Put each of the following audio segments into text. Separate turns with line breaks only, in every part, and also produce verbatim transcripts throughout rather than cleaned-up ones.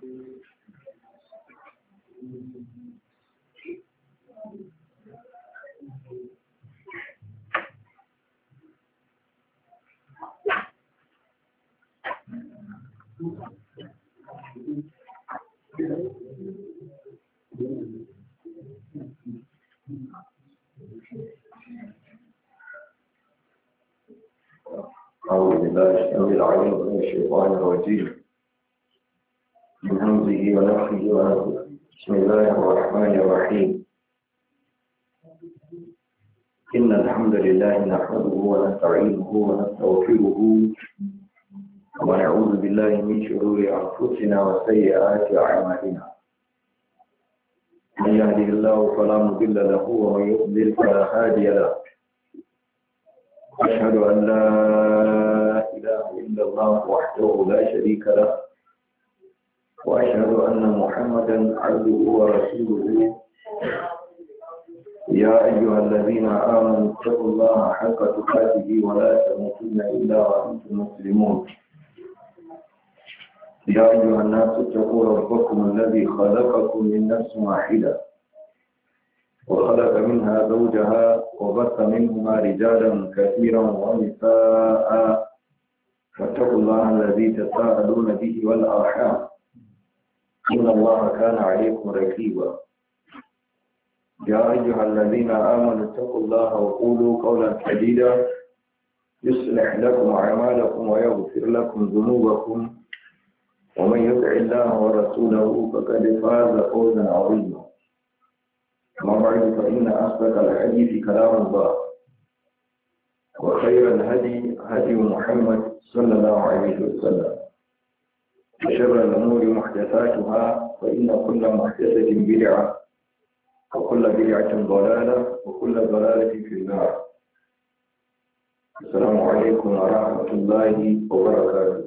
أعوذ بالله السميع العليم من الشيطان الرجيم من همزه ونفخه ونفخه بسم الله الرحمن الرحيم إن الحمد لله نحمده ونستعينه ونستغفره ونعوذ بالله من شرور أنفسنا وسيئات أعمالنا من يهده الله فلا مضل له ومن يضلل فلا هادي له أشهد أن لا إله إلا الله وحده لا شريك له وأشهد أن محمدا عبده ورسوله يا أيها الذين آمنوا اتقوا الله حق تقاته ولا تموتن إلا وأنتم مسلمون يا أيها الناس اتقوا ربكم الذي خلقكم من نفس واحدة وخلق منها زوجها وبث منهما رجالا كثيرا ونساء واتقوا الله الذي تساءلون به والأرحام إن الله كان عليكم رقيبا يا أيها الذين آمنوا اتقوا الله وقولوا قولا سديدا يصلح لكم أعمالكم ويغفر لكم ذنوبكم ومن يطع الله ورسوله فقد فاز فوزا عظيما أما بعد فإن أصدق الحديث كلام الله وخير الهدي هدي محمد صلى الله عليه وسلم وشر الأمور محدثاتها فإن كل محدثة بدعة وكل بدعة ضلالة وكل ضلالة في النار. السلام عليكم ورحمة الله وبركاته.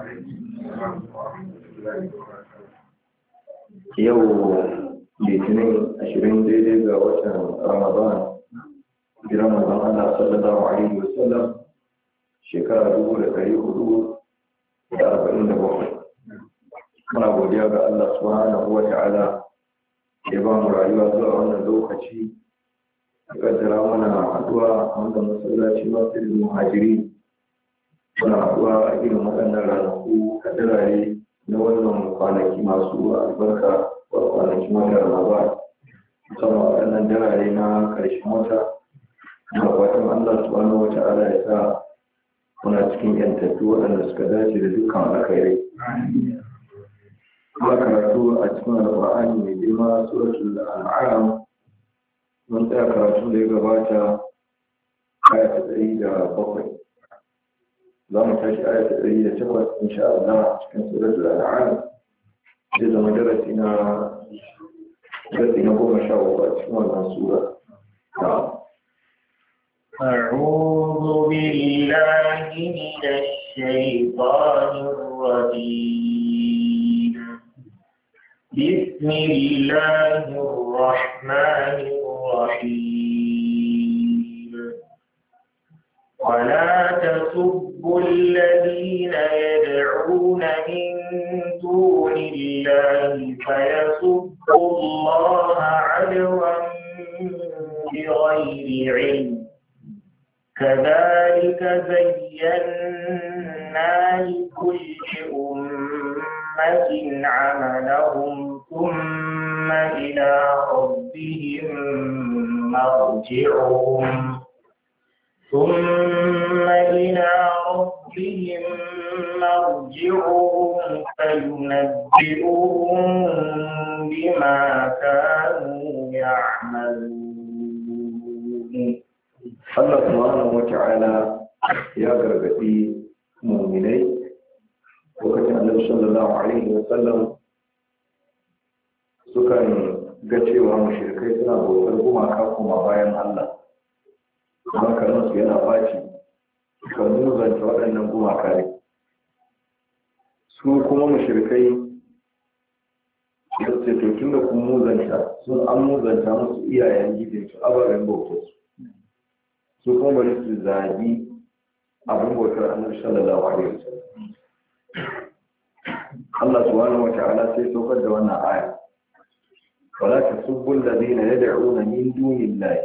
يوم litinin ashirin daidai ga watan ramadan jiran mazan Allah sallallahu alaihi wasallam shekara dubu da ɗari hudu da arba'in da bakwai. Muna godiya ga Allah subhanahu wa ta'ala ya ba mu rayuwa zuwa wannan lokaci a kaddara mana haɗuwa a wanda masallaci masu muhajiri muna haɗuwa a irin waɗannan ranaku a dirare na wannan kwanaki masu albarka wa kwanakin wata ramadan musamman waɗannan darare na ƙarshen wata na fatan Allah subhanahu wa ta'ala ya sa muna cikin yantattu waɗanda suka dace da dukkan alkhairai. Kuma karatu a cikin alƙur'ani mai girma suratul an'am mun tsaya karatu da ya gabata aya ta ɗari da bakwai za mu tashi aya ta ɗari da takwas insha Allah cikin suratul an'am zai zama darasi na darasi na goma sha uku a cikin wannan sura.
أعوذ بالله من الشيطان الرجيم بسم الله الرحمن الرحيم ولا تسبوا الذين يدعون من دون الله فيسبوا الله عدوا بغير علم كذلك زينا لكل أمة عملهم ثم إلى ربهم مرجعهم ثم إلى ربهم مرجعهم فينبئهم بما كانوا يعملون.
Allah subhanahu wa ta'ala ya gargaɗi mu'minai lokacin Annabi sallallahu alaihi wa sallam sukan ga cewa mushrikai suna bautar gumaka kuma bayan Allah. Kuma karansu yana faci kan muzanta waɗannan gumaka ne. Su kuma mushrikai ya ce to tun da kun muzanta sun an muzanta musu iyayen gidansu ababen bautarsu. Su kuma bari su zagi abin bautar Annabi sallallahu alaihi wasallam. Allah subhanahu wa ta'ala sai saukar da wannan aya wala tasubbu alladhina yad'una min dunillahi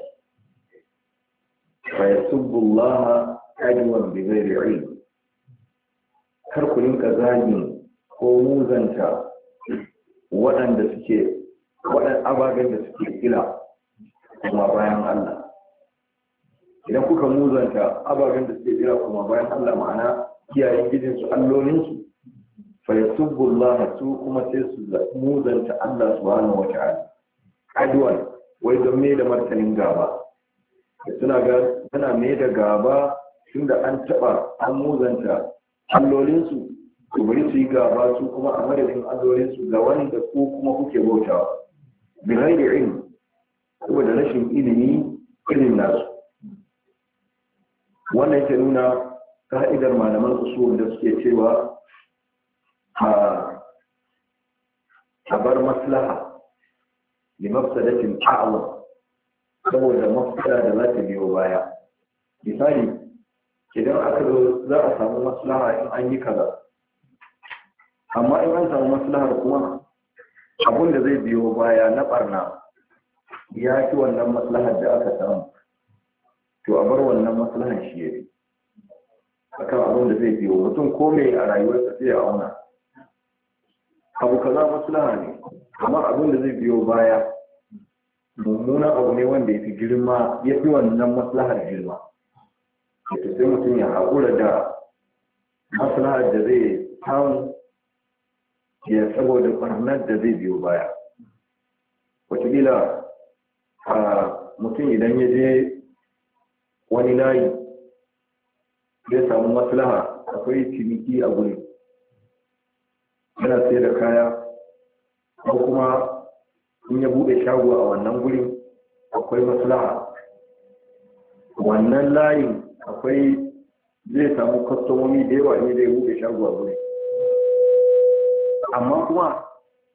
fa yasubbu Allah adwan bighairi ilm. Kar ku rinka zagin ko muzanta waɗanda suke waɗanda ababen da suke kila kuma bayan Allah. Idan kuka muzanta ababen da suke kila kuma bayan Allah, ma'ana kiyayen gidansu allolinsu, fa yasubbu Allah, su kuma sai su muzanta Allah subhanahu wa ta'ala adwan, wai don me da martanin gaba. Suna ga suna me da gaba tunda an taba an muzanta allolinsu, to bari su yi gaba su kuma a madadin allolinsu ga wanda ku kuma kuke bautawa bi ghairi ilm, saboda rashin ilimi irin nasu. Wannan yake nuna ka'idar malaman usul da suke cewa a bar maslaha li mafsadatin a'zam, saboda mafsada da za ta biyo baya. Misali, idan aka zo za a samu maslaha in an yi kaza, amma in an samu maslahar kuma abun da zai biyo baya na barna ya fi wannan maslahar da aka samu, to a bar wannan maslahar shi ya fi akan abun da zai biyo. Mutum kome a rayuwarsa sai ya auna abu kaza maslaha ne, amma abun da zai biyo baya mummunan abu ne wanda ya fi girma, ya fi wannan maslahar girma. Sai mutum ya haƙura da maslahar da zai samu ya saboda ɓarnar da zai biyo baya. Wataƙila a mutum idan ya je wani layi zai samu maslaha, akwai ciniki a guri, yana sai da kaya, ko kuma in ya buɗe shago a wannan gurin akwai maslaha. Wannan layin akwai zai samu kwastomomi da yawa ne da ya buɗe shago a guri, amma kuma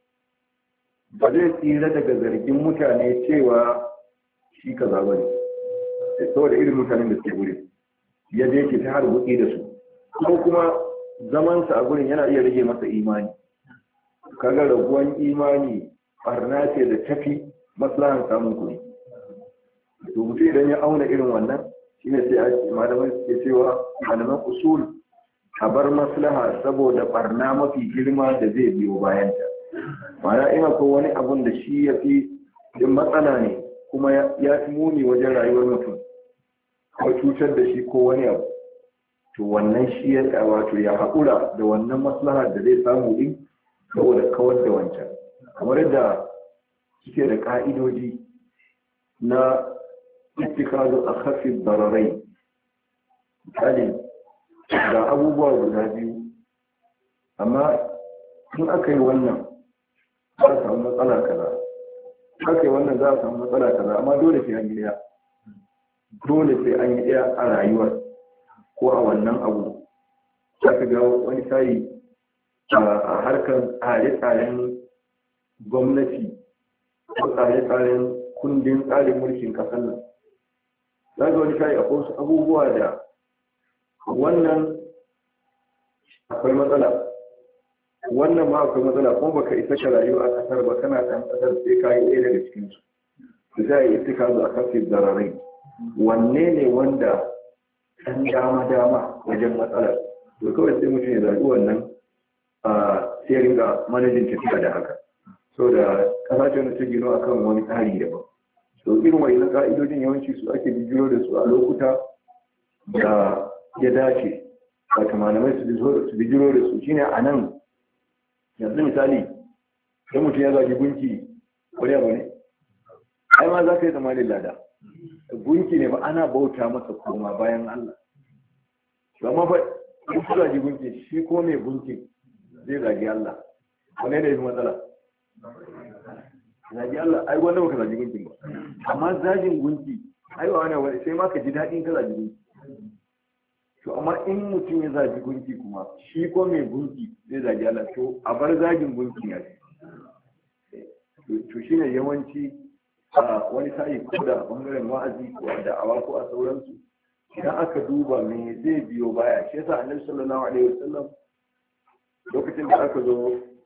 ba zai tsira daga zargin mutane cewa shi ka zaɓa ne, saboda irin mutanen da suke guri ya je ke ta harbuki da su, ko kuma zamansa a gurin yana iya rage masa imani. Kaga raguwan imani barna ce da tafi maslahan samun kuɗi. To mutum idan ya auna irin wannan, shine sai a malamai suke cewa malaman usul a bar maslaha saboda barna mafi girma da zai biyo bayanta. Ma'ana ina ko wani abun da shi ya fi yin matsala ne kuma ya fi muni wajen rayuwar mutum, ko cutar da shi ko wani abu, to wannan shi ya wato ya haƙura da wannan maslaha da zai samu din saboda kawar da wancan. Kamar yadda suke da ƙa'idoji na ittikazu a kafin bararai. Misali, ga abubuwa guda biyu, amma in aka yi wannan za a samu matsala kaza, aka yi wannan za a samu matsala kaza, amma dole sai an yi ɗaya. Dole sai an yi ɗaya a rayuwar ko a wannan abu. Za ka ga wani sayi a harkar tsare-tsaren gwamnati ko tsare-tsaren kundin tsarin mulkin ƙasar nan. Za ga wani sayi akwai wasu abubuwa da wannan akwai matsala, wannan ma akwai matsala, kuma baka isa ka rayu a ƙasar ba, kana ɗan ƙasar sai ka yi ɗaya daga cikinsu. Su za a yi ittikazu a kafin zararai. Wanne ne wanda ɗan dama-dama wajen matsalar? To kawai sai mutum ya zaɓi wannan a sai ringa manajin tafiya da haka. So da ƙasashen da ta gino akan wani tsari daban. So irin wani ƙa'idojin yawanci su ake bijiro da su a lokuta da ya dace, wata malamai su bijiro da su. Shine a nan yanzu misali, don mutum ya zagi gunki wani abu ne, ai ma za ka yi tsammanin lada. Gunki ne ba ana bauta masa koma bayan Allah. Amma fa in ku zagi gunki, shi ko mai gunki zai zagi Allah. Wane ne ya fi matsala? Zagi Allah, ai wanda baka zagi gunkin ba. Amma zagin gunki, ai ba wani wani sai ma ka ji daɗin ka zagi gunki. To amma in mutum ya zagi gunki kuma, shi ko mai gunki zai zagi Allah, to a bar zagin gunki ya ce. To shi ne yawanci a wani sa'i ko da bangaren wa'azi ko da awa ko a sauransu, idan aka duba me zai biyo baya. Shi yasa Annabi sallallahu alaihi wasallam lokacin da aka zo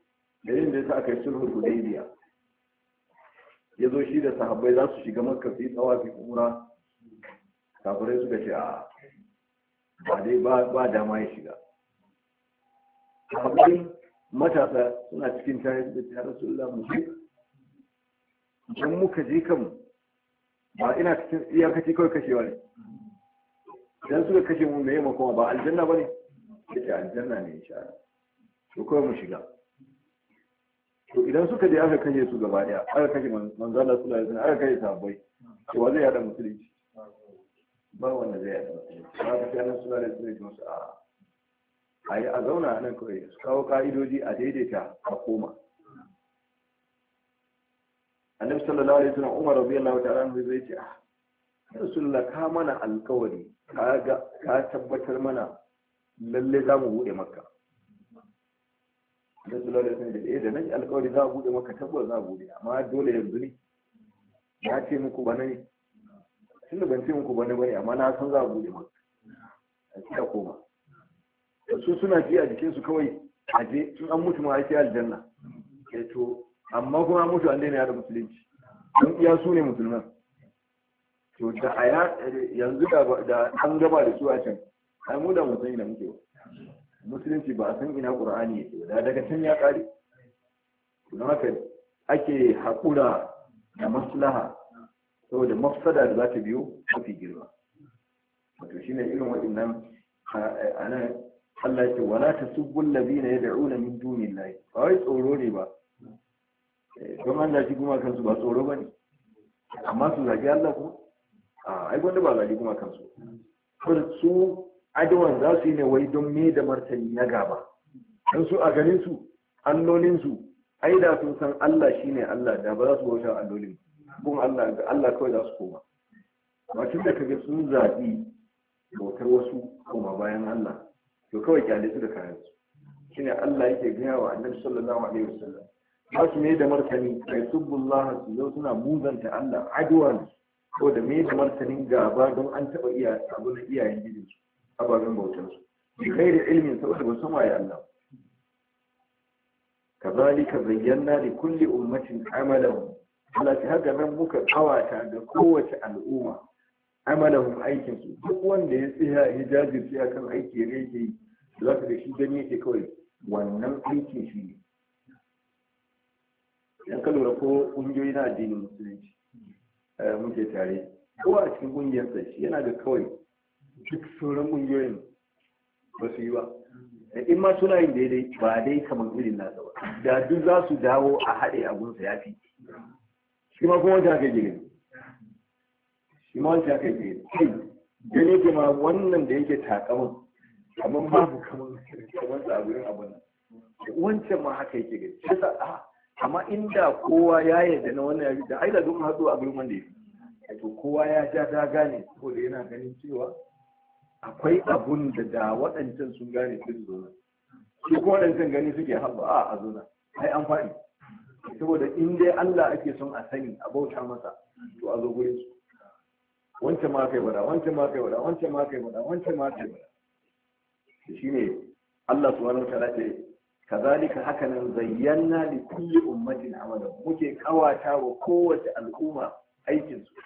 sa aka yi sulhul hudaybiya ya zo shi da sahabbai za su shiga makka su yi tsawafi umra kafirai suka ce a ba dai ba dama ya shiga sahabbai matasa suna cikin tare da ya rasulullah mu je idan muka je kan ba ina cikin iyakaci kawai kashewa ne idan suka kashe mu me makoma ba aljanna bane yace aljanna ne insha Allah to kawai mu shiga to idan suka je aka kashe su gaba daya aka kashe manzo Allah sallallahu alaihi wasallam aka kashe sahabbai to wa zai yada musulunci ba wanda zai yada musulunci ba ka sai nan sallallahu alaihi wasallam su a ai a zauna nan kawai su kawo ka'idoji a daidaita a koma annabi sallallahu alaihi wasallam Umar radiyallahu ta'ala anhu zai ce ah rasulullah ka mana alkawari ka ga ka tabbatar mana lalle za mu bude makka da sallallahu alaihi wasallam da eh da nan alkawari za mu bude makka tabbas za mu bude amma dole yanzu ne ya ce muku bane ne tunda ban ce muku bane bane amma na san za mu bude makka a cikin koma su suna ji a jikin su kawai aje sun an mutu ma sai aljanna eh to amma kuma mutu an daina yada musulunci don iya su ne musulman to da aya yanzu da an gaba da su a can ai mu da musulmi da muke musulunci ba a san ina qur'ani yake da daga can ya kare don haka ake haƙura da maslaha saboda mafsada da za ta biyo mafi girma wato shine irin waɗannan ana Allah ya ce wala tasubbu allazina yad'una min dunillahi ba wai tsoro ne ba don Allah shi kuma kansu ba tsoro ba ne amma su zagi Allah kuma a ai wanda ba zagi kuma kansu su adawan za su yi ne wai don me da martani na gaba don su a ganin su allolin su ai da sun san Allah shine Allah da ba za su bauta allolin kuma Allah ga Allah kawai za su koma ba tun da kaga sun zabi bautar wasu kuma bayan Allah to kawai kyale su da kayan su shine Allah yake gaya wa Annabi sallallahu alaihi wasallam ba su ne da martani kai subbullah su zo suna muzanta Allah adwan ko da me da martanin gaba don an taba iya abu na iyayen gidan su ababen bautar su bi kai da ilmin saboda ba san waye Allah kazalika zayyana li kulli ummatin amalahum Allah ta haka nan muka kawata da kowace al'umma amalahum aikin su duk wanda ya tsaya ya jajirce akan aiki ne yake yi za ka da shi gani yake kawai wannan aikin shi ne idan ka lura ko ƙungiyoyi na addinin musulunci muke tare ko a cikin ƙungiyarsa shi yana da kawai duk sauran ƙungiyoyin ba su yi ba in ma suna yin daidai ba dai kamar irin nasa ba da duk za su dawo a haɗe abunsa ya fi shi ma kuma wancan aka yi shi ma wancan aka yi kai gane ke ma wannan da yake takamin kamar babu kamar kamar sa a gurin abun wancan ma haka yake gani shi sa amma inda kowa ya yarda na wannan yari da aida duk haɗu a gurin wanda ya to kowa ya ja ta gane saboda yana ganin cewa akwai abun da da waɗancan sun gane sun zo su kuma waɗancan gani suke haɓa a a zona ai an faɗi saboda in dai Allah ake son a sani a bauta masa to a zo gurin su wancan ma kai wada wancan ma kai wada wancan ma kai wada wancan ma kai wada shine Allah subhanahu wa ta'ala ce kazalika hakanan zayyana li kulli ummatin amala muke kawata wa kowace al'umma aikin su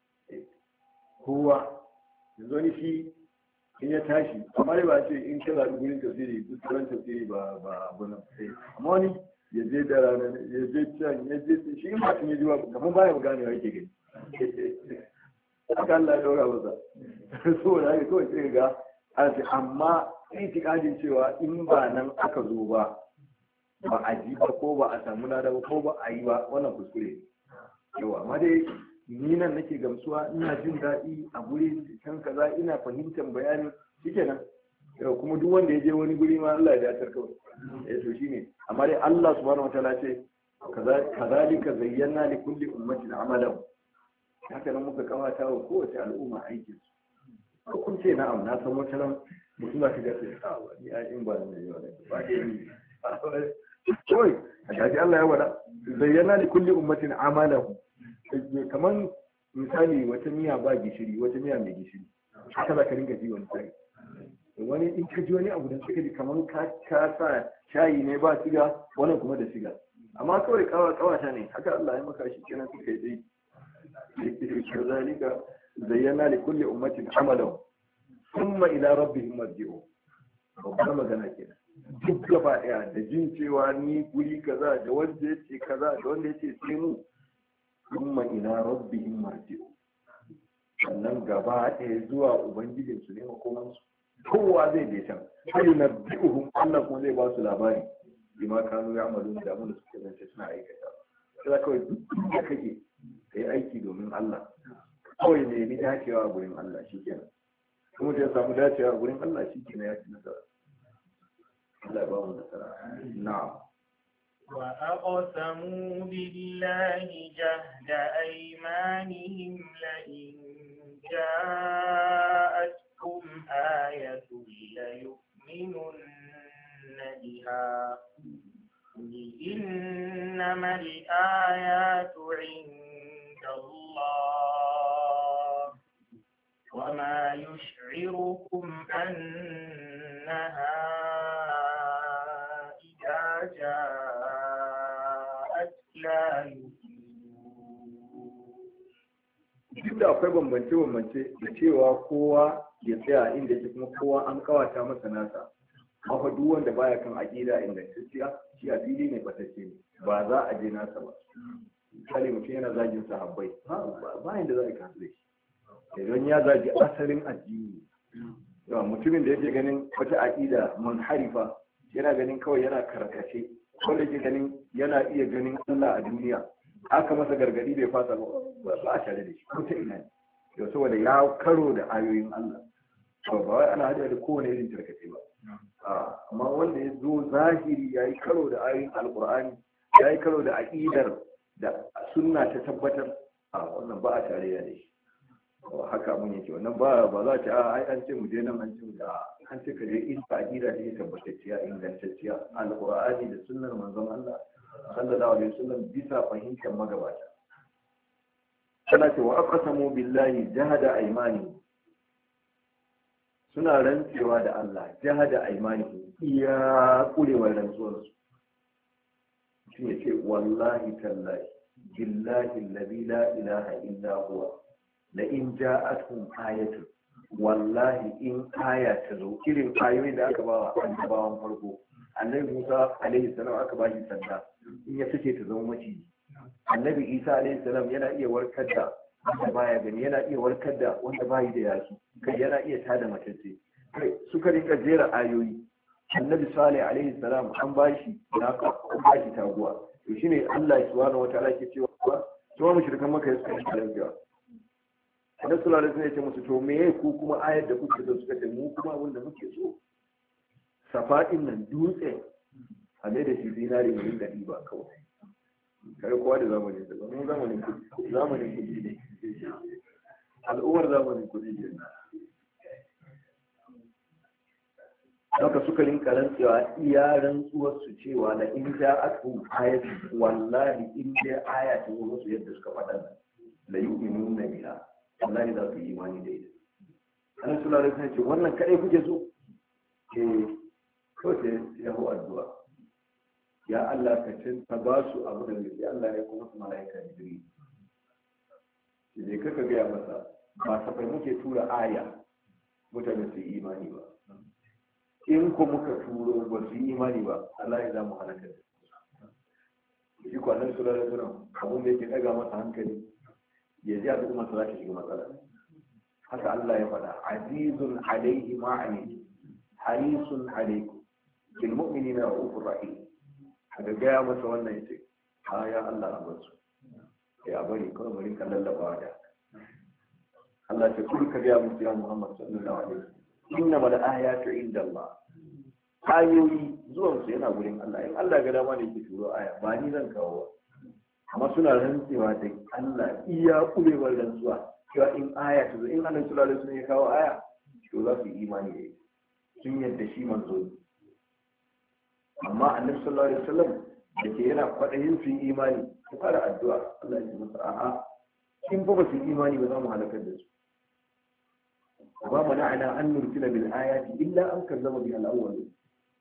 kowa yanzu ni shi in ya tashi amma ba ce in ka zaɓi gurin tafsiri duk ran tafsiri ba ba abu nan amma wani ya je da rana ya je can ya je shi in ba ya ji ba kamar baya gane wa yake gani haka Allah ya daura masa so da haka kawai sai ga amma itikadin cewa in ba nan aka zo ba ba a ji ba ko ba a samu lada ba ko ba a yi ba wannan kuskure yawa amma dai ni nan nake gamsuwa ina jin daɗi a guri can kaza ina fahimtar bayani shikenan yau kuma duk wanda ya je wani guri ma Allah ya dace kawai eh to shine amma dai Allah subhanahu wataala ce kazalika zayyana li kulli ummatin amalan haka nan muka kawata wa kowace al'umma aikin su kun ce na'am na san wata nan mutum za ka ga sai a wani a in ba ne yau da ba ke yi kawai a gaji Allah ya wada zayyana li kulli ummatin amalan kaman misali wata miya ba gishiri wata miya mai gishiri haka za ka ringa ji wani sai wani in ka ji wani abu da suka ji kamar ka sa shayi ne ba siga wannan kuma da siga amma kawai kawa kawata ne haka Allah ya maka shi kenan suka yi dai kazalika zayyana li kulli ummatin amalan thumma ila rabbihim marji'u babbar magana kenan duk gaba daya da jin cewa ni guri kaza da wanda yace kaza da wanda yace sai mu thumma ila rabbihim marji'u sannan gaba daya zuwa ubangijin su ne makoman su kowa zai je can sai na bi'uhum Allah kuma zai ba su labari bima kanu ya'malun da mun suke zance suna aikata sai kawai duk da kake kai aiki domin Allah kawai ne ni dacewa a gurin Allah shikenan kuma da ya samu dacewa a gurin Allah shikenan ya ci nasara Allah ba mu nasara na'am
وأقسموا بالله جهد أيمانهم لئن جاءتكم آية ليؤمنن بها قل إنما الآيات عند الله وما يشعركم أنها إذا جاءت لا يؤمنون.
duk da akwai bambance-bambance da cewa kowa ya tsaya inda yake kuma kowa an kawata masa nasa amma duk wanda baya kan aƙida ingantacciya shi a fili ne fatacce ne ba za a je nasa ba misali mutum yana zagin sahabbai ba yanda za a kasu da shi idan ya zagi asalin addini yawa mutumin da yake ganin wata aƙida munharifa yana ganin kawai yana karkace wanda yake ganin yana iya ganin Allah a duniya aka masa gargadi bai fasa ba ba a tare da shi ko ta ina ne yau saboda ya karo da ayoyin Allah ba wai ana hada da kowane irin tarkace ba amma wanda ya zo zahiri ya yi karo da ayoyin alkur'ani ya yi karo da aƙidar da sunna ta tabbatar a wannan ba a tare da shi haka mun yake wannan ba ba za ta ai an ce mu je nan an ce mu da an ce ka je in ta aƙida ta tabbatacciya ingantacciya alkur'ani da sunnar manzon Allah sallallahu alaihi wasallam bisa fahimtar magabata kana ce wa aqsamu billahi jahada aymani suna rantsewa da Allah jahada aymani iya kurewar rantsuwar su shi ne ce wallahi tallahi billahi alladhi la ilaha illa huwa la in ja'atuhum ayatun wallahi in aya ta zo irin ayoyin da aka bawa annabawan farko annabi Musa alaihi salam aka ba shi sanda in ya fice ta zama maciji annabi Isa alaihi salam yana iya warkar da wanda baya gani yana iya warkar da wanda bayi da yaki kai yana iya tada matacce kai suka rinka jera ayoyi annabi Salih alaihi salam an ba shi naka an ba shi taguwa to shine Allah subhanahu wataala ke cewa to mushrikan maka suka yi lafiya annabi sallallahu alaihi wasallam ya ce musu to me ku kuma ayar da kuke so suka ce mu kuma abin da muke so safa'in nan dutse a mai da shi zinari mai da ba kawai kare kowa da zamanin da zamanin zamanin kudi zamanin kudi ne al'ummar zamanin kudi ne haka suka rinka rantsewa iya rantsuwar su cewa na in ja aku ayat wallahi in dai aya ta zo musu yadda suka faɗa la yu'minuna biha wallahi za su yi imani da ita annabi sallallahu alaihi wasallam ce wannan kadai kuke so eh ko sai ya hu addu'a ya Allah ka cin ta ba su abu da ya Allah ya kuma malaika Jibril sai kaka ga masa ba safai muke tura aya mutane su yi imani ba in ko muka turo ba su yi imani ba Allah ya zamu halaka da shi ko annabi sallallahu alaihi wasallam abun da yake daga masa hankali ya ji al'umma su za ta shiga matsala haka Allah ya faɗa azizun alaihi ma'ani harisun alaikum bil mu'minina ra'ufur rahim daga gaya masa wannan yace a ya Allah a basu ya bari kawai bari ka lallaba da Allah ta kulka ga musu ya Muhammad sallallahu alaihi wasallam inna mal ayatu inda Allah ayoyi zuwan su yana gurin Allah in Allah ga dama ne yake turo aya ba ni zan kawo amma suna rantsewa da Allah iya kulewar rantsuwa cewa in aya ta zo in Allah sallallahu alaihi wasallam ya kawo aya to za su yi imani da ita sun yadda shi manzo ne amma annabi sallallahu alaihi wasallam da ke yana kwaɗayin su yi imani su fara addu'a Allah ya masa a'a in ba su yi imani ba za mu halakar da su ba mu na'ana an nurtila bil ayati illa an kazzaba bi al-awwal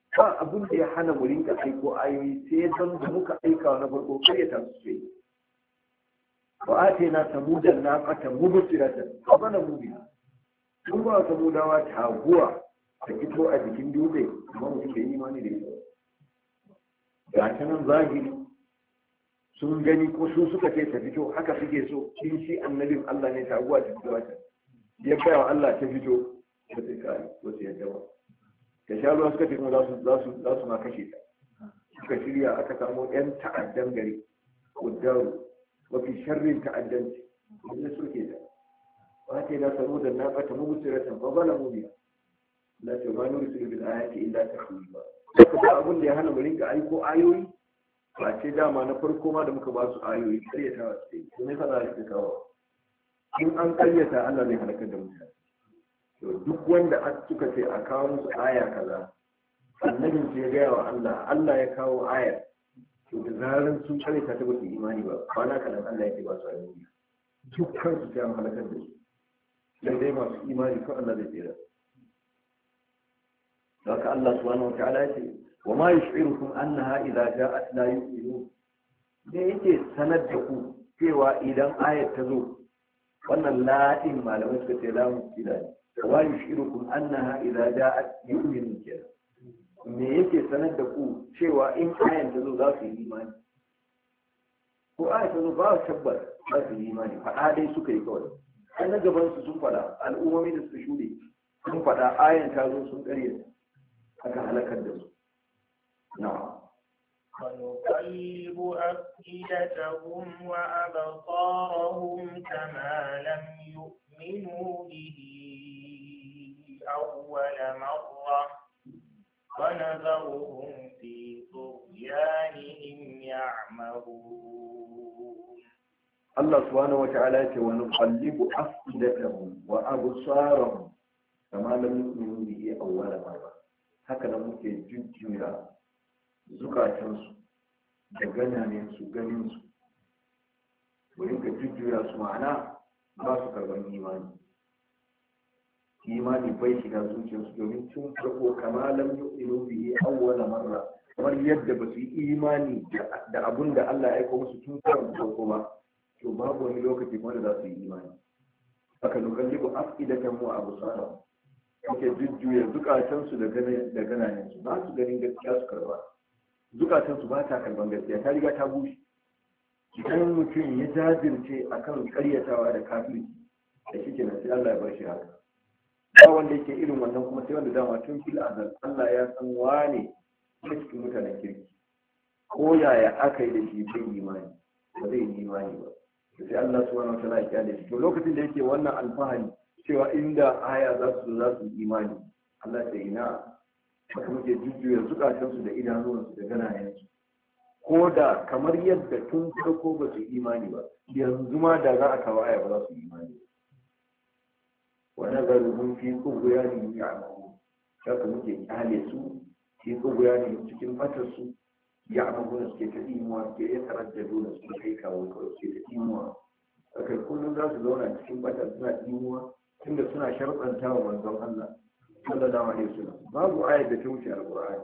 ba abin da ya hana mu rinka aiko ayoyi sai don da muka aika na farko karyata su sai wa atina samudan naqatan mubsiratan fa bana mubiha kun ba samudawa taguwa ta fito a jikin dutse amma mutum bai imani da ita ga ta nan zahiri sun gani ko su suka ce ta fito haka suke so in shi annabin Allah ne taguwa ta fito ta ya kai wa Allah ta fito ta sai kai ko sai yadda ba ta sha ruwa suka ce kuma za su za su za su ma kashe ta suka shirya aka samu yan ta'addan gari kudaru mafi sharrin ta'addanci wanda suke da wace na samu da na fata mubsiratan fa zalamu biha la tumanu bil ayati illa takhwifa kuma abin da ya hana mu rinka aiko ayoyi ba ce dama na farko ma da muka ba su ayoyi karyata wa sai to ne fara da kawo in an karyata Allah zai halakar da mutane to duk wanda suka ce a kawo musu aya kaza annabin ce ya gaya wa Allah Allah ya kawo aya to da zaran sun karyata ta ba su imani ba ba na kadan Allah ya ce ba su ayoyi dukkan su sai an halakar da su sai dai masu imani ko Allah zai tsira haka Allah subhanahu wa ta'ala ya ce wa ma yushirukum annaha idza ja'at la yu'minun da yake sanar da ku cewa idan ayat ta zo wannan la'in malamai suka ce lamu kila ne wa yushirukum annaha idza ja'at yu'minun kenan me yake sanar da ku cewa in ayat ta zo za su yi imani ko ayat ta zo ba tabbas za su yi imani faɗa dai suka yi kawai an na gaban su sun faɗa al'ummomi da suka shuɗe sun faɗa ayan ta zo sun ƙarya aka halakar da su na'am
ونقلب أفئدتهم وأبصارهم كما لم يؤمنوا به أول مرة ونذرهم في طغيانهم يعمهون
الله سبحانه وتعالى ونقلب أفئدتهم وأبصارهم كما لم يؤمنوا به أول مرة هكذا ممكن جدًا zukatansu da gananensu ganinsu wurin ka jujjuya su ma'ana ba su karban imani imani bai shiga zuciyarsu domin tun farko kama lam yu'minu bihi awwala marra kamar yadda ba su yi imani da abun da Allah ya aika musu tun farko ba to babu wani lokaci kuma da za su yi imani haka nukallibu afidatan wa absara kake jujjuya zukatansu da gananensu ba su ganin gaskiya su karba zukatansu ba ta karban gaskiya ta riga ta bushe idan mutum ya jajirce akan karyatawa da kafiri da shi kenan sai Allah ya bar shi haka ba wanda yake irin wannan kuma sai wanda dama tun fil azal Allah ya san wane ne cikin mutanen kirki ko yaya aka yi da shi bai imani ba zai yi imani ba sai Allah subhanahu wa ta'ala ya kyale shi to lokacin da yake wannan alfahari cewa inda aya za su za su yi imani Allah sai ina haka muke jujjuya zukatansu da idanuwansu da ganayensu ko da kamar yadda tun farko ba su imani ba yanzu ma da za a kawo aya ba za su imani ba wa nazaruhum fi tughyanihim ya'mahun haka muke kyale su fi tughyanihim cikin fatar su ya'mahun suke ta imuwa suke ya taraddado da suke kai kawo kawai suke ta imuwa haka kullum za su zauna cikin fatar suna imuwa tunda suna sharɗanta wa manzon Allah sallallahu alaihi wasallam babu ayat da ta wuce alqur'ani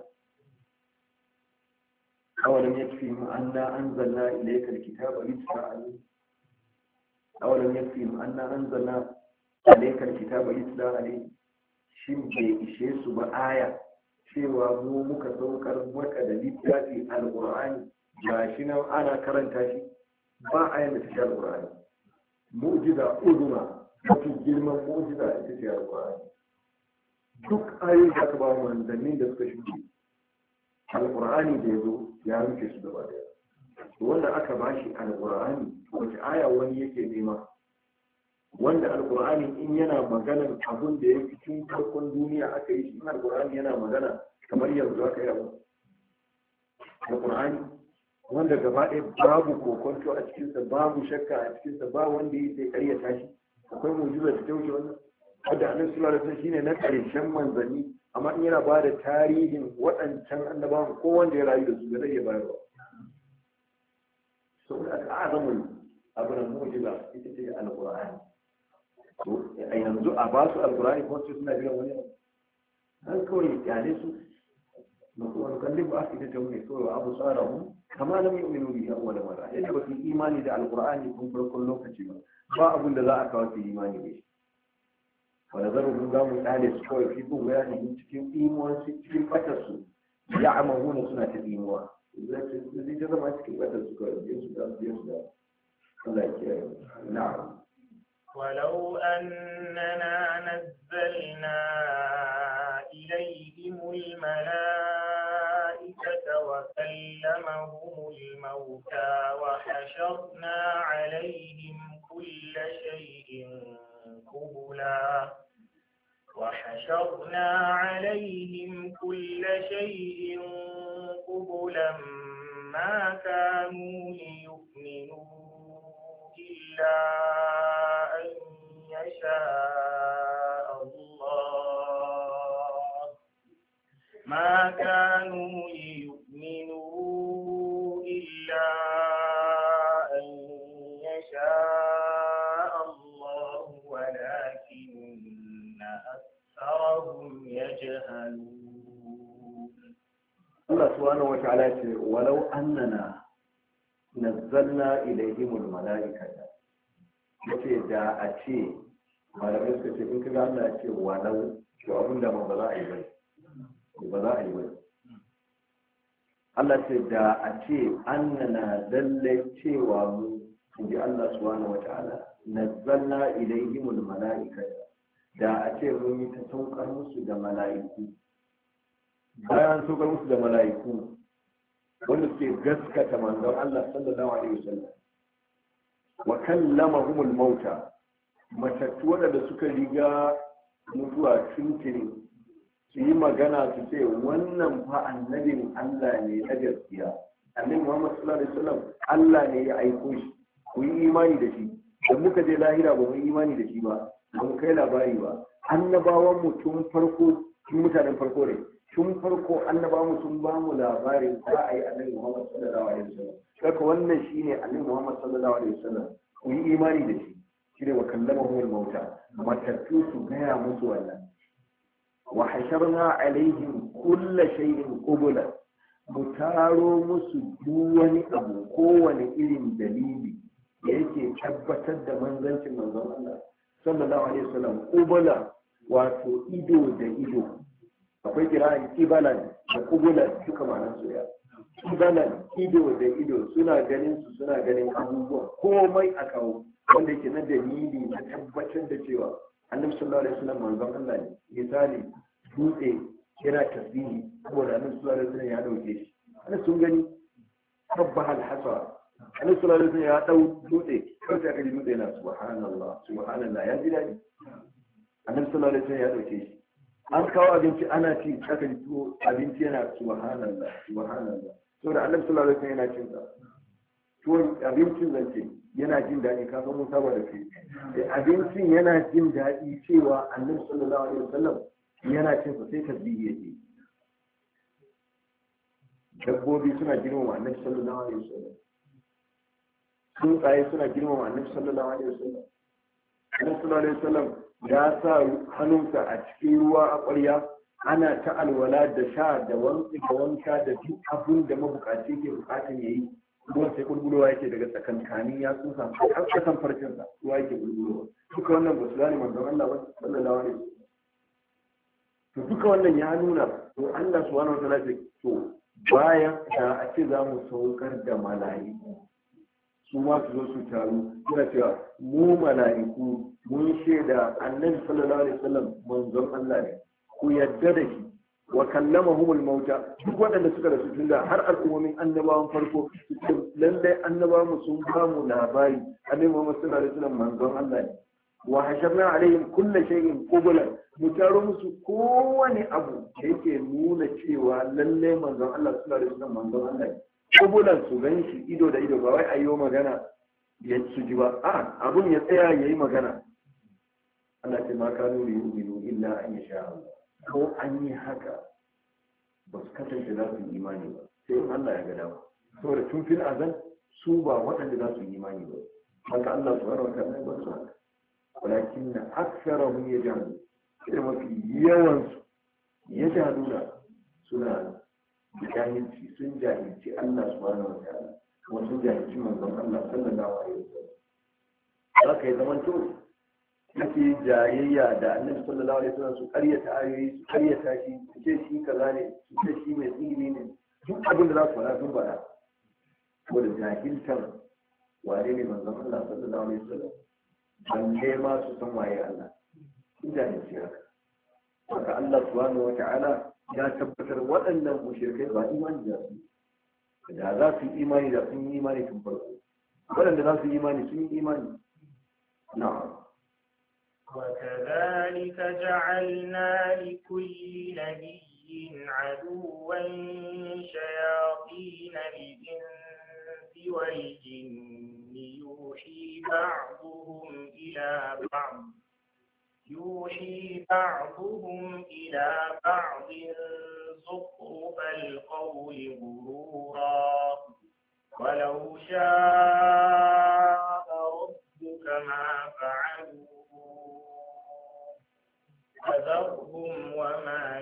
awalam yakfihim anna anzalna ilayka alkitaba litqra alayhi awalam yakfihim anna anzalna ilayka alkitaba litqra alayhi shin bai ishe su ba aya cewa mu muka saukar maka da littafi alqur'ani ga shi nan ana karanta shi ba ayan da ta shi alqur'ani mu'jiza uzma mafi girman mu'jiza ita ce alqur'ani duk ayoyin da aka ba mu manzannin da suka shuɗe alƙur'ani da ya zo ya rufe su gaba daya wanda aka ba shi alƙur'ani wace aya wani yake nema wanda alƙur'ani in yana maganar abin da ya fi tun farkon duniya aka yi shi in alƙur'ani yana magana kamar yanzu aka yi abu alƙur'ani wanda gaba ɗaya babu kokonto a cikinsa babu shakka a cikinsa ba wanda ya sai ƙaryata shi akwai mu'jiza da ta wuce wannan wadda annabi sallallahu alaihi wasallam shine na ƙarshen manzanni amma in yana ba da tarihin waɗancan annabawan ko wanda ya rayu da su da zai iya bayarwa saboda aka azamu abin da mu'jiza ita ce alqur'ani to a yanzu a ba su alqur'ani ko su suna jiran wani an kawai kyale su wani kallin ba su ita ta wuni kawai abu tsara mu kama lam yu'minu bihi awwal marra yadda ba su imani da alqur'ani tun farkon lokaci ba ba abin da za a kawo su imani da shi wanda zarurun za mu tsale su kawai fi bin bayani cikin imuwan su cikin fatar su ya amahuna suna ta imuwa zai ta zama cikin fatar su kawai biyan su da biyan su da Allah ya kiyaye na'am
ولو أننا نزلنا إليهم الملائكة وكلمهم الموتى وحشرنا عليهم كل شيء قبلا وحشرنا عليهم كل شيء قبلا ما كانوا ليؤمنوا إلا أن يشاء الله ما كانوا ليؤمنوا إلا أن يشاء الله ولكن أكثرهم يجهلون
الله سبحانه وتعالى ولو أننا nazzalna ilaihimul mala'ikata yace da a ce malamai suka ce in kaga Allah ya ce walau to abin da ba za a yi ba ba za a yi ba Allah ce da a ce annana lalle cewa mu inji Allah subhanahu wata'ala nazzalna ilaihimul mala'ikata da a ce mun yi ta saukar musu da mala'iku bayan saukar musu da mala'iku wanda suke gaskata manzon Allah sallallahu alaihi wasallam wa kallamahumul mauta matattu wadanda suka riga mutuwa tuntuni su yi magana su ce wannan fa annabin Allah ne na gaskiya annabi Muhammad sallallahu alaihi wasallam Allah ne ya aiko shi ku yi imani da shi da muka je lahira ba mu yi imani da shi ba ba mu kai labari ba annabawan mu tun farko tun mutanen farko ne tun farko annaba mu sun ba mu labarin za a yi annabi Muhammad sallallahu alaihi wasallam kaka wannan shine annabi Muhammad sallallahu alaihi wasallam ku yi imani da shi shine wa kallamahu al-mauta matattu su gaya musu wannan wa hasharna alaihim kulla shay'in qubula mu taro musu duk wani abu kowane irin dalili da yake tabbatar da manzancin manzon Allah sallallahu alaihi wasallam qubula wato ido da ido akwai kira'in kibalan da kubulan duka ma'anar su ya kibalan ido da ido suna ganin su suna ganin abubuwa komai a kawo wanda yake na dalili na tabbatar da cewa annabi sallallahu alaihi wasallam manzon Allah ne misali dutse yana tasbihi saboda annabi sallallahu alaihi wasallam ya dauke shi ana sun gani sabbaha al-hasa annabi sallallahu alaihi wasallam ya dau dutse kawai sai aka ji dutse yana subhanallah subhanallah ya ji dadi annabi sallallahu alaihi wasallam ya dauke shi an kawo abinci ana ci aka ji tuwo abinci yana subhanallah subhanallah saboda annabi sallallahu alaihi wasallam yana cin sa tuwon abincin zance yana jin daɗi ka san mun saba da kai abincin yana jin daɗi cewa annabi sallallahu alaihi wasallam yana cin sa sai tasbihi yake dabbobi suna girmama annabi sallallahu alaihi wasallam tsuntsaye suna girmama annabi sallallahu alaihi wasallam annabi sallallahu alaihi wasallam ya sa hannunsa a cikin ruwa a ƙwarya ana ta alwala da sha da wanki da wanka da duk abin da mabukaci ke bukatan yayi ruwan sai bulbulowa yake daga tsakankanin ya tsusa har kasan farcinsa ruwa yake bulbulowa duka wannan ba su gane manzon Allah ba sallallahu alaihi wasallam to duka wannan ya nuna to Allah subhanahu wa ta'ala ce to bayan da a ce za mu saukar da mala'iku su ma su zo su taru suna cewa mu mala'iku mun shaida annabi sallallahu alaihi wasallam manzon Allah ne ku yadda da shi wa kallamahumul mauta duk waɗanda suka rasu tunda har al'ummomin annabawan farko lallai annabawan mu sun ba mu labari annabi Muhammad sallallahu alaihi wasallam manzon Allah ne wa hasharna alaihim kulla shay'in qublan mu taro musu kowane abu da yake nuna cewa lallai manzon Allah sallallahu alaihi wasallam manzon Allah ne qublan su gan shi ido da ido ba wai ayyo magana ya su ji ba a abun ya tsaya yayi magana Allah ce ma kanu yu'minu illa an yasha Allah ko an yi haka ba su kasance za su yi imani ba sai in Allah ya ga dama saboda tun fil azal su ba waɗanda za su yi imani ba haka Allah subhanahu wa ta'ala ba su haka walakin na aksarahum yajhalu sai mafi yawan su yajhaluna suna jahilci sun jahilci Allah subhanahu wa ta'ala kuma sun jahilci manzon Allah sallallahu alaihi wasallam haka ya zama to yake jayayya da annabi sallallahu alaihi wasallam su karyata ayoyi su karyata shi su ce shi kaza ne su ce shi mai tsiri ne duk abin da za su faɗa sun faɗa ko da jahiltar wane ne manzon Allah sallallahu alaihi wasallam balle ma su san waye Allah sun jahilci haka haka Allah subhanahu wata'ala ya tabbatar waɗannan mushrikai ba imani da su da za su yi imani da sun yi imani tun farko waɗanda za su yi imani sun yi imani na'am
وكذلك جعلنا لكل نبي عدوا شياطين الإنس والجن يوحي بعضهم إلى بعض يوحي بعضهم إلى بعض زخرف القول غرورا ولو شاء ربك ما فعلوا فذرهم وما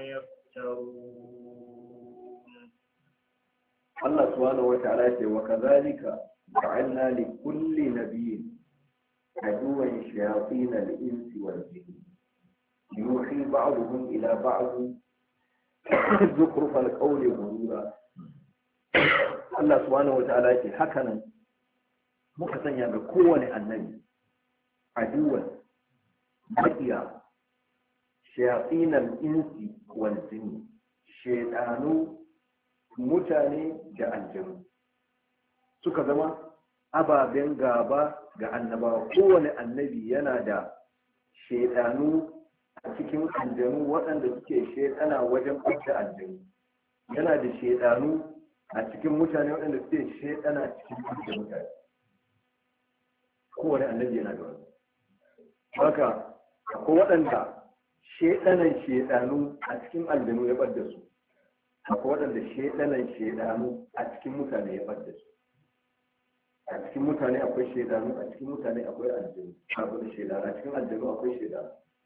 يفترون.
الله سبحانه وتعالى وكذلك جعلنا لكل نبي عدوا شياطين الإنس والجن يوحي بعضهم إلى بعض زخرف القول غرورا. الله سبحانه وتعالى حكنا مكتن يا بكون النبي عدوا بقيا شياطين الإنس والجن شيطانو mutane da aljanu suka zama ababen gaba ga annabawa. Kowane annabi yana da shaidanu a cikin aljanu waɗanda suke shaidana wajen ɓadda aljanu, yana da shaidanu a cikin mutane waɗanda suke shaidana cikin ɓadda mutane. Kowane annabi yana da wani haka ko waɗanda shaidanan shaidanu a cikin aljanu ya ɓadda su, akwai waɗanda shaidanan shaidanu a cikin mutane ya ɓadda su. A cikin mutane akwai shaidanu, a cikin mutane akwai aljanu, akwai shaidanu, a cikin aljanu akwai shaidanu.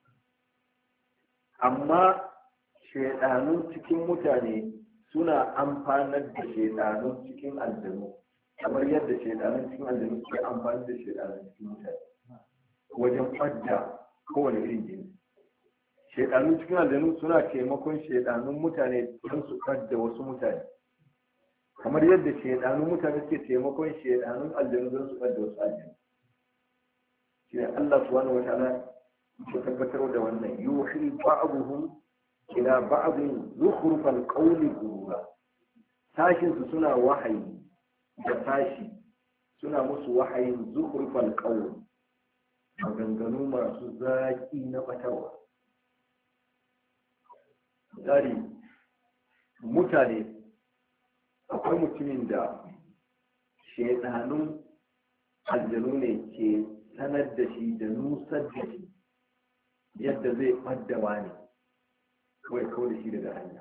Amma shaidanun cikin mutane suna amfanar da shaidanun cikin aljanu, kamar yadda shaidanun cikin aljanu suke amfani da shaidanun cikin mutane wajen ɓadda kowane irin jini. Shaidanun cikin aljanu suna taimakon shaidanun mutane don su ɓadda wasu mutane, kamar yadda shaidanun mutane suke taimakon shaidanun aljanu don su ɓadda wasu aljanu. Shi ne Allah subhanahu wa ta'ala ya tabbatar da wannan yuhi ba'dhum ila ba'dhin zukhrufal qawli ghurura. Sashin su suna wahayi da sashi suna musu wahayin zukhrufal qawli, maganganu masu zaki na batarwa. Misali, mutane akwai mutumin da shaidanun aljanu ne ke sanar da shi da nusar da shi yadda zai ɓaddawa ne kawai kawo da shi daga hanya.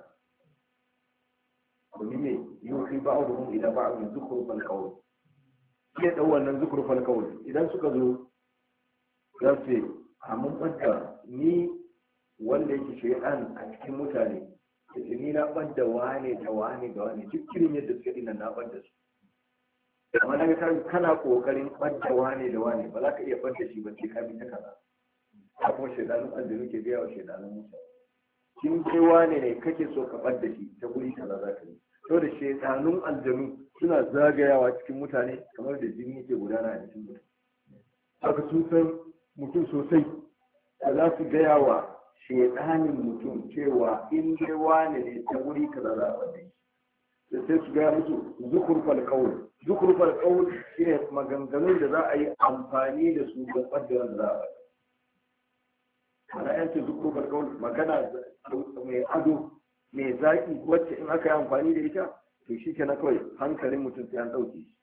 Domin ne yau kai ba a wurin idan ba a wurin zukurfan kawai ke ɗau wannan zukurfan kawai idan suka zo za su yi hamun ɓadda ni wanda yake shaidan a cikin mutane da ni na ɓadda wane da wane da wane duk irin yadda suka dina na ɓadda su. Amma na ga kana ƙoƙarin ɓadda wane da wane ba za ka iya ɓadda shi ba sai ka bi ta kaza. A kuma shaidanun aljanu ke biya wa shaidanun mutane. Kin kai wane ne kake so ka ɓadda shi ta guri kaza za ka yi. Sau da shaidanun aljanu suna zagayawa cikin mutane kamar da jini yake gudana a cikin mutane. Haka sun san mutum sosai da za su gaya wa shaidanin mutum cewa in dai wane ne ta wuri kaza za a wadda da sai su gaya musu zukurfal qaul. Zukurfal qaul shine maganganun da za a yi amfani da su don ɓadda da za a wadda. Ana yanke zukurfal qaul magana mai ado mai zaƙi wacce in aka yi amfani da ita to shi ke na kawai hankalin mutum sai an ɗauke shi.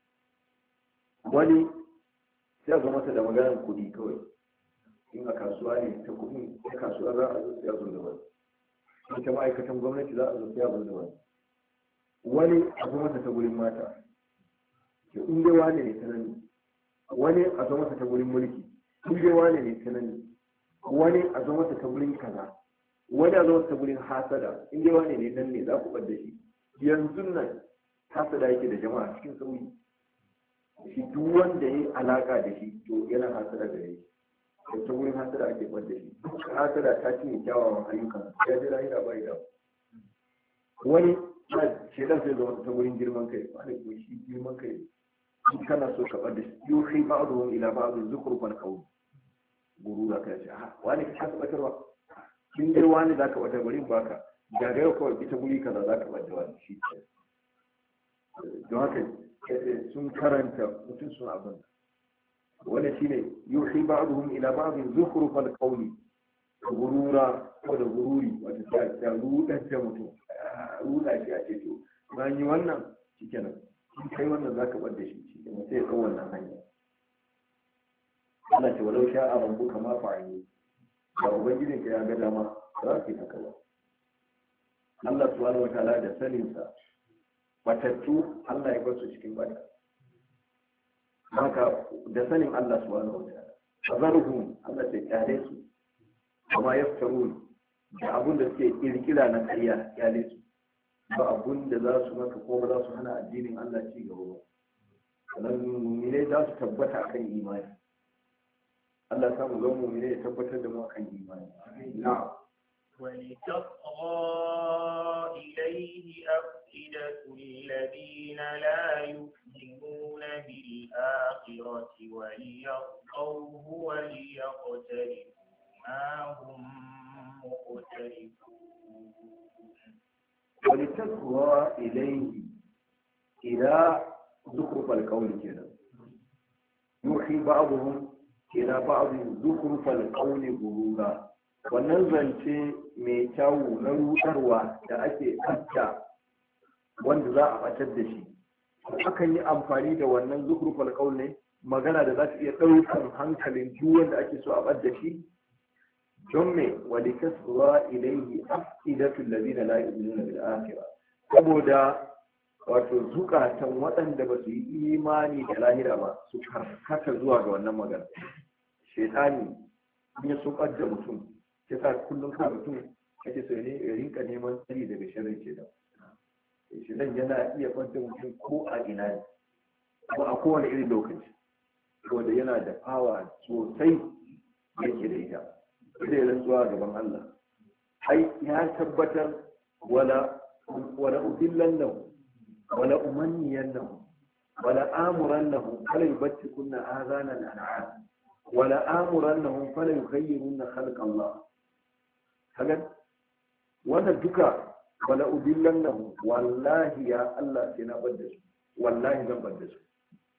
Wani sai a zo masa da maganar kuɗi kawai. In a kasuwa ne ta kuɗi ta kasuwa za a zo sai a zo da wani, in ta ma'aikatan gwamnati za a zo sai a zo da wani, wani a zo masa ta gurin mata, to in dai wane ne ta nan, wani a zo masa ta gurin mulki, in dai wane ne ta nan, wani a zo masa ta gurin kaza, wani a zo masa ta gurin hasada, in dai wane ne nan ne za ku ɓadda shi, yanzu nan hasada yake da jama'a cikin sauyi shi duk wanda ya yi alaka da shi to yana hasada da shi da ta wurin hasada ake bar da shi hasada ta cinye kyawawan ayyukan ya ji lahira bai da wani shedan sai zama ta wurin girman kai wani ko shi girman kai in kana so ka bar da shi yau kai ba'dhum ila ba'd zukhrufal qawl gurura kai ce ah wani ka kasa batarwa kin dai wani zaka bata bari baka da ga kawai ita guri kaza zaka bar da wani shi don haka sun karanta mutum sun abin wanda shi ne yuhi ba'duhum ila ba'dhin zukhrufal qawli gurura ko da gururi wata ta ta rudan ta mutum ruda shi a ce to bayan yi wannan shikenan in kai wannan zaka bar da shi shikenan sai ka wannan hanya Allah ce walau sha'a rabbuka ma fa'alu da ubangijin ka ya ga dama za ka yi haka ba Allah subhanahu wataala da saninsa matattu Allah ya bar su cikin bata haka da sanin Allah subhanahu wataala fazaruhum Allah sai kyale su kuma yaftarun da abun da suke kirkira na ƙarya kyale su ba abun da za su maka ko ba za su hana addinin Allah ci gaba ba sannan mu'mine za su tabbata akan imani Allah ya samu zama mu'mine ya tabbatar da mu akan imani na'am
ولتصغى إليه أفئدة الذين لا يؤمنون بالآخرة وليرضوه وليقترفوا ما هم مقترفون
ولتصغى إليه إلى زخرف القول كده يوحي بعضهم إلى بعض زخرف القول غرورا wannan zance mai kyawu na rudarwa da ake tsafta wanda za a fatar da shi akan yi amfani da wannan zukhrufal qawl ne magana da za ta iya ɗaukar hankalin duk wanda ake so a bar da shi don me walikasra ilayhi afidatu alladhina la yu'minuna bil akhirah saboda wato zukatan waɗanda ba su yi imani da lahira ba su karkata zuwa ga wannan magana shaytani in ya so da mutum ya sa kullum kan mutum ake so ne ya rinka neman tsari daga sharrin ke da shi nan yana iya kwanta mutum ko a ina ne ko a kowane irin lokaci wanda yana da fawa sosai yake da ita ita yana zuwa gaban Allah ai ya tabbatar wala wala udillan lahu wala umanniyan lahu wala amuran lahu kala yubatti kunna azanan an'am wala amuran lahu fala yughayyiruna khalq Allah kaga wannan duka wala udillan lahu wallahi ya Allah sai na bar da su wallahi zan bar da su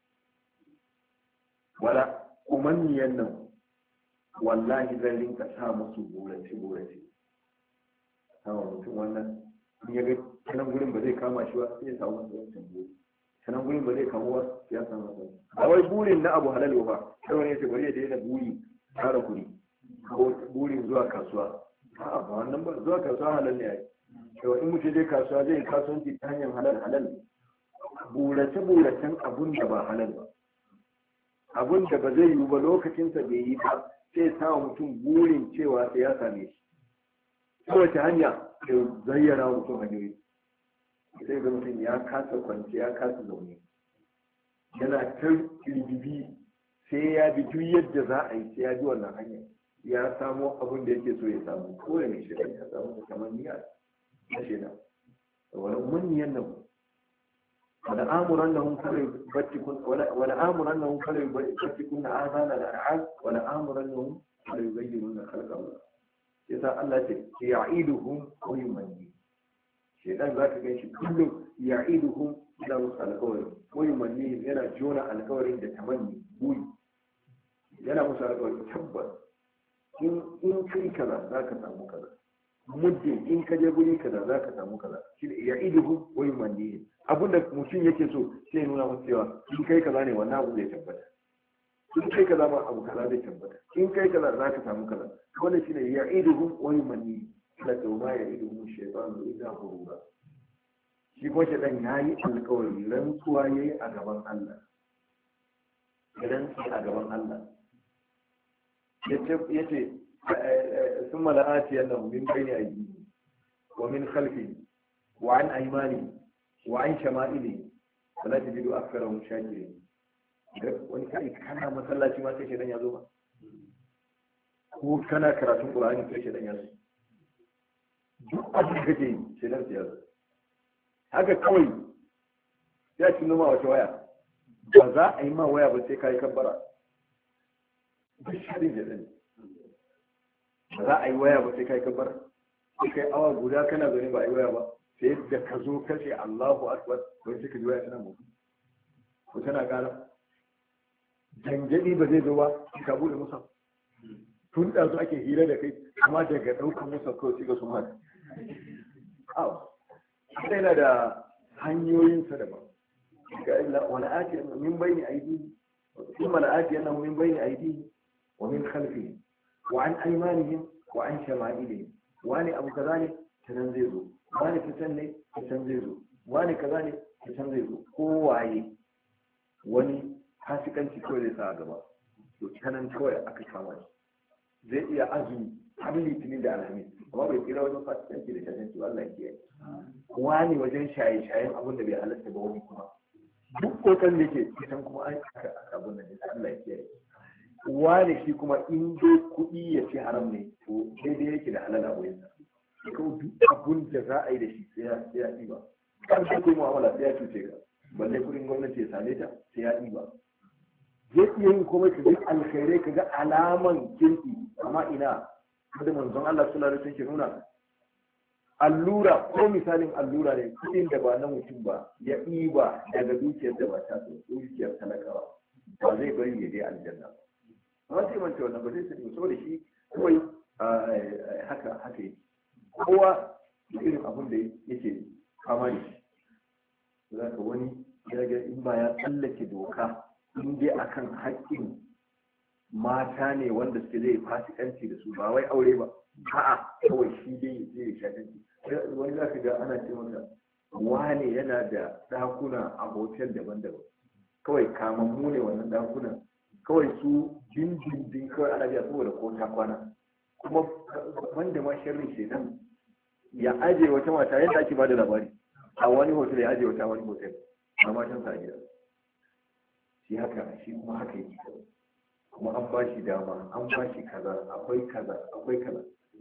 wala umanniyan nan wallahi zan rinka sa musu burace burace sawa mutum wannan in ya ga sanan gurin ba zai kama shi ba sai ya samu wancan buri sanan gurin ba zai kama ba ya samu wancan ba wai burin na abu halal ba sai wani ya ce bari ya daina buri tara kuɗi ko burin zuwa kasuwa a'a ba wannan ba zuwa kasuwa halal ne ai to in mutum je kasuwa zai kasuwanci ta hanyar halal halal burace buracen abun da ba halal ba abun da ba zai yiwu ba lokacinsa bai yi ba sai sa wa mutum burin cewa sai ya same shi ta wace hanya da zayyana wa mutum hanyoyi sai ga mutum ya kasa kwanci ya kasa zaune yana ta rigibi sai ya bi duk yadda za a yi sai ya bi wannan hanyar ya samo abin da yake so ya samu ko da mai shirin ya samu kamar niyya na shida wani manyan nan wani amuran nan kare bacci kun wani amuran nan kare bacci kun na azana da al'ad wani amuran nan kare bayyana na khalqa yasa Allah ce ya'iduhum wa yumanni shedan zaka ga shi kullum ya'iduhum ila musu alƙawari wa yumanni yana jona alƙawarin da tamanni buri yana musu alƙawari tabbas in kai kaza za ka samu kaza muddin in ka je guri kaza za ka samu kaza shi ne ya iduhu wai manni abinda mutum yake so sai nuna masa cewa in kai kaza ne wannan abu zai tabbata in kai kaza ma abu kaza zai tabbata in kai kaza za ka samu kaza wannan shi ne ya iduhu wai manni la tawma ya iduhu shaytanu illa ghurura shi ko shaytan yayi alƙawari rantsuwa yayi a gaban Allah idan sai a gaban Allah yace ثم لآتينهم من بين أيديهم ومن خلفهم وعن أيمانهم wa an shama'ili wala tajidu aktharahum shakirin wani kai kana masallaci ma sai shedan ya zo ba ko kana karatun qur'ani sai shedan ya zo duk abin da kake yi shedan ya zo haka kawai ya ci noma wata waya ba za a yi ma waya ba sai kai kabbara duk shirin shedan ba za a yi waya ba sai kai kabbara sai kai awa guda kana zaune ba a yi waya ba sai da ka zo kashe Allahu akbar wai sai ka ji waya tana mutu ko tana gara janjani ba zai zo ba ka bude musa tun da su ake hira da kai amma daga ɗaukar musa kawai sai ga sun haka aw sai yana da hanyoyin sa daban ga illa wala ati min bayni aidi thumma la ati annahu min bayni aidi wa min khalfihi wa an aymanihim wa an shama'ilihim wani abu kaza ne tanan zai zo wani fitan ne fitan zai zo wani kaza ne fitan zai zo kowaye wani fasikanci kawai zai sa a gaba to tanan kawai aka kama shi zai iya azumi har litinin da alhamis amma bai tsira wajen fasikanci da shashanci Allah ya kiyaye wani wajen shaye-shayen abin da bai halatta ba wani kuma duk kokan da ke fitan kuma an aka abin da ya Allah ya kiyaye wani shi kuma in dai kuɗi ya ce haram ne to daidai yake da halal a wajensa kawai duk abun da za a yi da shi sai ya ɗiba kan sai kuma mu'amala sai ya cuce ka balle kudin gwamnati ya same ta sai ya ɗiba zai iya yin komai ka ga alkhairai ka ga alaman kirki amma ina kada manzon Allah sallallahu alaihi wasallam nuna allura ko misalin allura ne kudin da ba na mutum ba ya ɗiba daga dukiyar da ba ta so dukiyar talakawa ba zai bari ya je aljanna ba sai manta wannan ba zai sani saboda shi kawai haka haka yake kowa da irin abin da yake fama da shi za ka wani ya ga in ba ya tsallake doka in dai akan haƙƙin mata ne wanda suke zai fasikanci da su ba wai aure ba a'a kawai shi dai zai shakanci wani za ka ga ana ce masa wane yana da ɗakuna a hotel daban-daban kawai kamammu ne wannan ɗakunan kawai su dindindin kawai ana biya saboda ko ta kwana kuma wanda ma sharrin shedan ya aje wata mata yadda ake bada labari a wani hotel ya aje wata wani hotel a matan sa gida shi haka shi kuma haka yake kuma an ba shi dama an ba shi kaza akwai kaza akwai kaza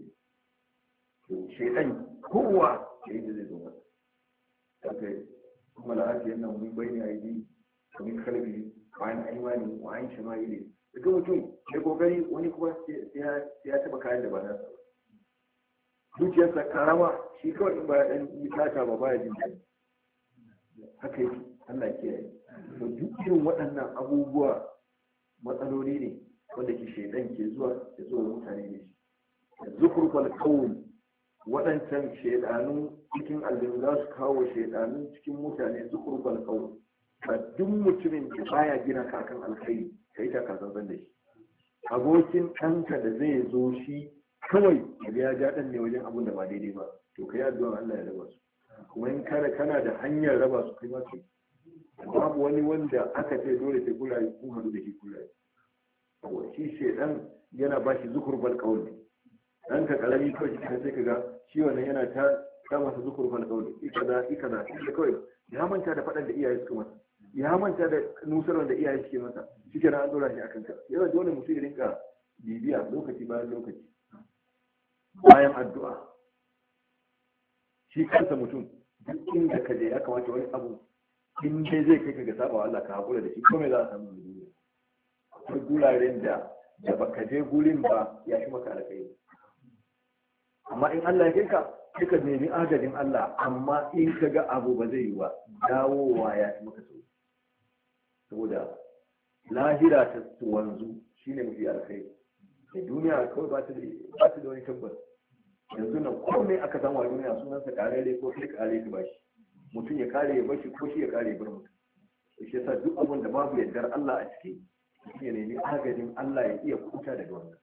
shedan kowa ya yi da zai zo masa haka kuma la'afi yana mun bayani a yi min kalbi bayan aimani wa an shama'ili daga mutum da kokari wani kuma sai ya taba kayan da ba na sa zuciyarsa karama shi kawai in ba ya dan yi tata ba ba ya jin daɗi haka yake Allah ke yi to duk irin waɗannan abubuwa matsaloli ne wanda ke shaidan ke zuwa da zuwa mutane ne shi zukurfal qawl waɗancan shaidanu cikin aljanu za su kawo shaidanu cikin mutane zukurfal qawl ba duk mutumin da baya gina kakan alkhairi kai ta kasan da shi abokin ɗanka da zai zo shi kawai ya ja ɗan ne wajen abin da ba daidai ba to kai addu'a Allah ya raba su kuma in kana kana da hanyar raba su kai ma kai babu wani wanda aka ce dole sai kula ku hadu da shi kula to shi shedan yana ba shi zukurbal qawl dan ka kalami kawai shi sai kaga shi wannan yana ta ta masa zukurbal qawl ikaza ikaza shi kawai ya manta da fadan da iyaye suka masa ya manta da nusar da iyaye suke masa shi kenan an dora shi akan ka yana dole mutum ya rinka bibiya lokaci bayan lokaci bayan addu'a shi kansa mutum duk inda ka je ya kamata wani abu in dai zai kai ka ga saba Allah ka hakura da shi ko me za a samu duniya akwai guraren da da baka je gurin ba ya fi maka alƙairi amma in Allah ya kai ka sai ka nemi agajin Allah amma in ka ga abu ba zai yi ba dawowa ya fi maka sauki saboda lahira ta wanzu shine mafi alkhairi da duniya kawai ba ta da ba ta da wani tabbas yanzu nan komai aka samu a duniya sunansa karere ko sai kare ka bashi mutum ya kare ya bashi ko shi ya kare ya bar mutum shi yasa duk abin da babu yardar Allah a ciki shi ne ne agajin Allah ya iya kuta daga wannan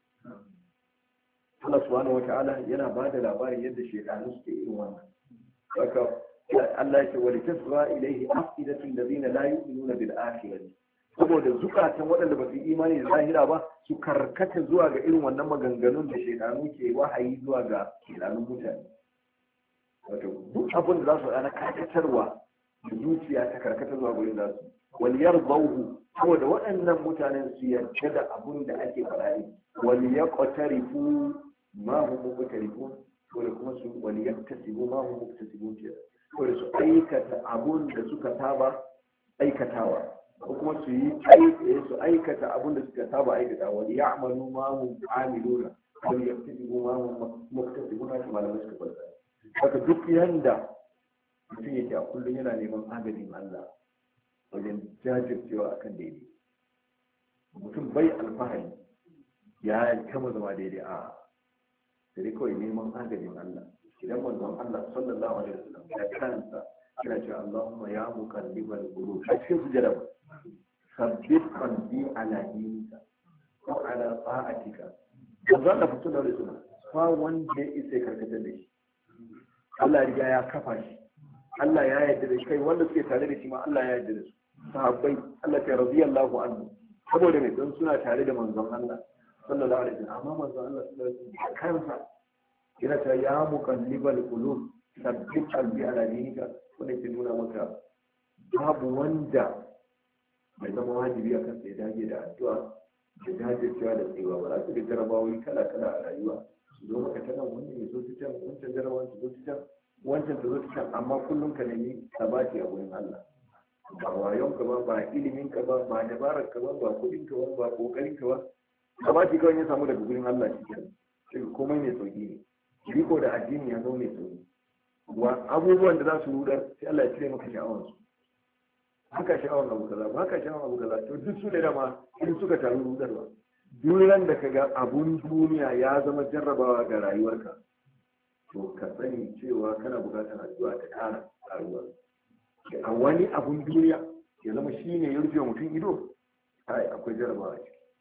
Allah subhanahu wataala yana ba da labarin yadda shaytanu suke irin wannan haka Allah ya ce wa litasra ilayhi afidatul ladina la yu'minuna bil akhirati saboda zukatan waɗanda ba su yi imani da zahira ba su karkata zuwa ga irin wannan maganganun da shaidanu ke wahayi zuwa ga shaidanun mutane wato duk abin da za su ana karkatarwa zuciya ta karkata zuwa gurin nasu wal yardahu saboda waɗannan mutanen su yarda da abun da ake faɗa ne wal yaqtarifu ma hum muqtarifun saboda kuma su wal yaktasibu ma hum muktasibun saboda su aikata abun da suka saba aikatawa ko kuma su yi su aikata abun da suka saba aikata wal ya'malu ma hum amiluna wal yaktasibu ma hum muktasibun haka malamai suka faɗa haka duk yanda mutum yake a kullum yana neman agajin Allah wajen jajircewa akan daidai mutum bai alfahari ya kama zama daidai a sai kawai neman agajin Allah idan manzon Allah sallallahu alaihi wasallam ya kansa yana cewa Allahumma ya muqallibal qulub a cikin sujada sabbit qalbi ala dinika wa ala ta'atika manzon Allah sallallahu alaihi wasallam fa wanda ya isa karkatar da shi Allah ya riga ya kafa shi Allah ya yarda da shi kai wanda suke tare da shi ma Allah ya yarda da su sahabbai Allah ya radiyallahu anhu saboda ne don suna tare da manzon Allah sallallahu alaihi wasallam amma manzon Allah sallallahu alaihi wasallam kansa yana ta ya muqallibal qulub sabbit qalbi ala dinika wanda ke nuna maka babu wanda mai zama wajibi akan sai dage da addu'a da jajircewa da tsewa ba za su ga jarabawoyi kala kala a rayuwa su zo maka tana wannan ya zo ta can wancan jarabawan su zo ta can wancan ta zo ta can amma kullum ka nemi sabati a wurin Allah ba wayon ka ba ba ilimin ka ba ba dabarar ka ba ba kudin ka ba ba kokarin ka ba sabati kawai ya samu daga wurin Allah shi ke komai mai sauki ne riko da addini ya zo mai sauki wa abubuwan da za su rudar sai Allah ya cire maka sha'awar su haka sha'awar abu kaza ba haka sha'awar abu kaza to duk su da dama in suka taru rudarwa duk da kaga abun duniya ya zama jarrabawa ga rayuwarka to ka sani cewa kana bukatar addu'a ta kara karuwa a wani abun duniya ya zama shine ya rufe mutum ido ai akwai jarrabawa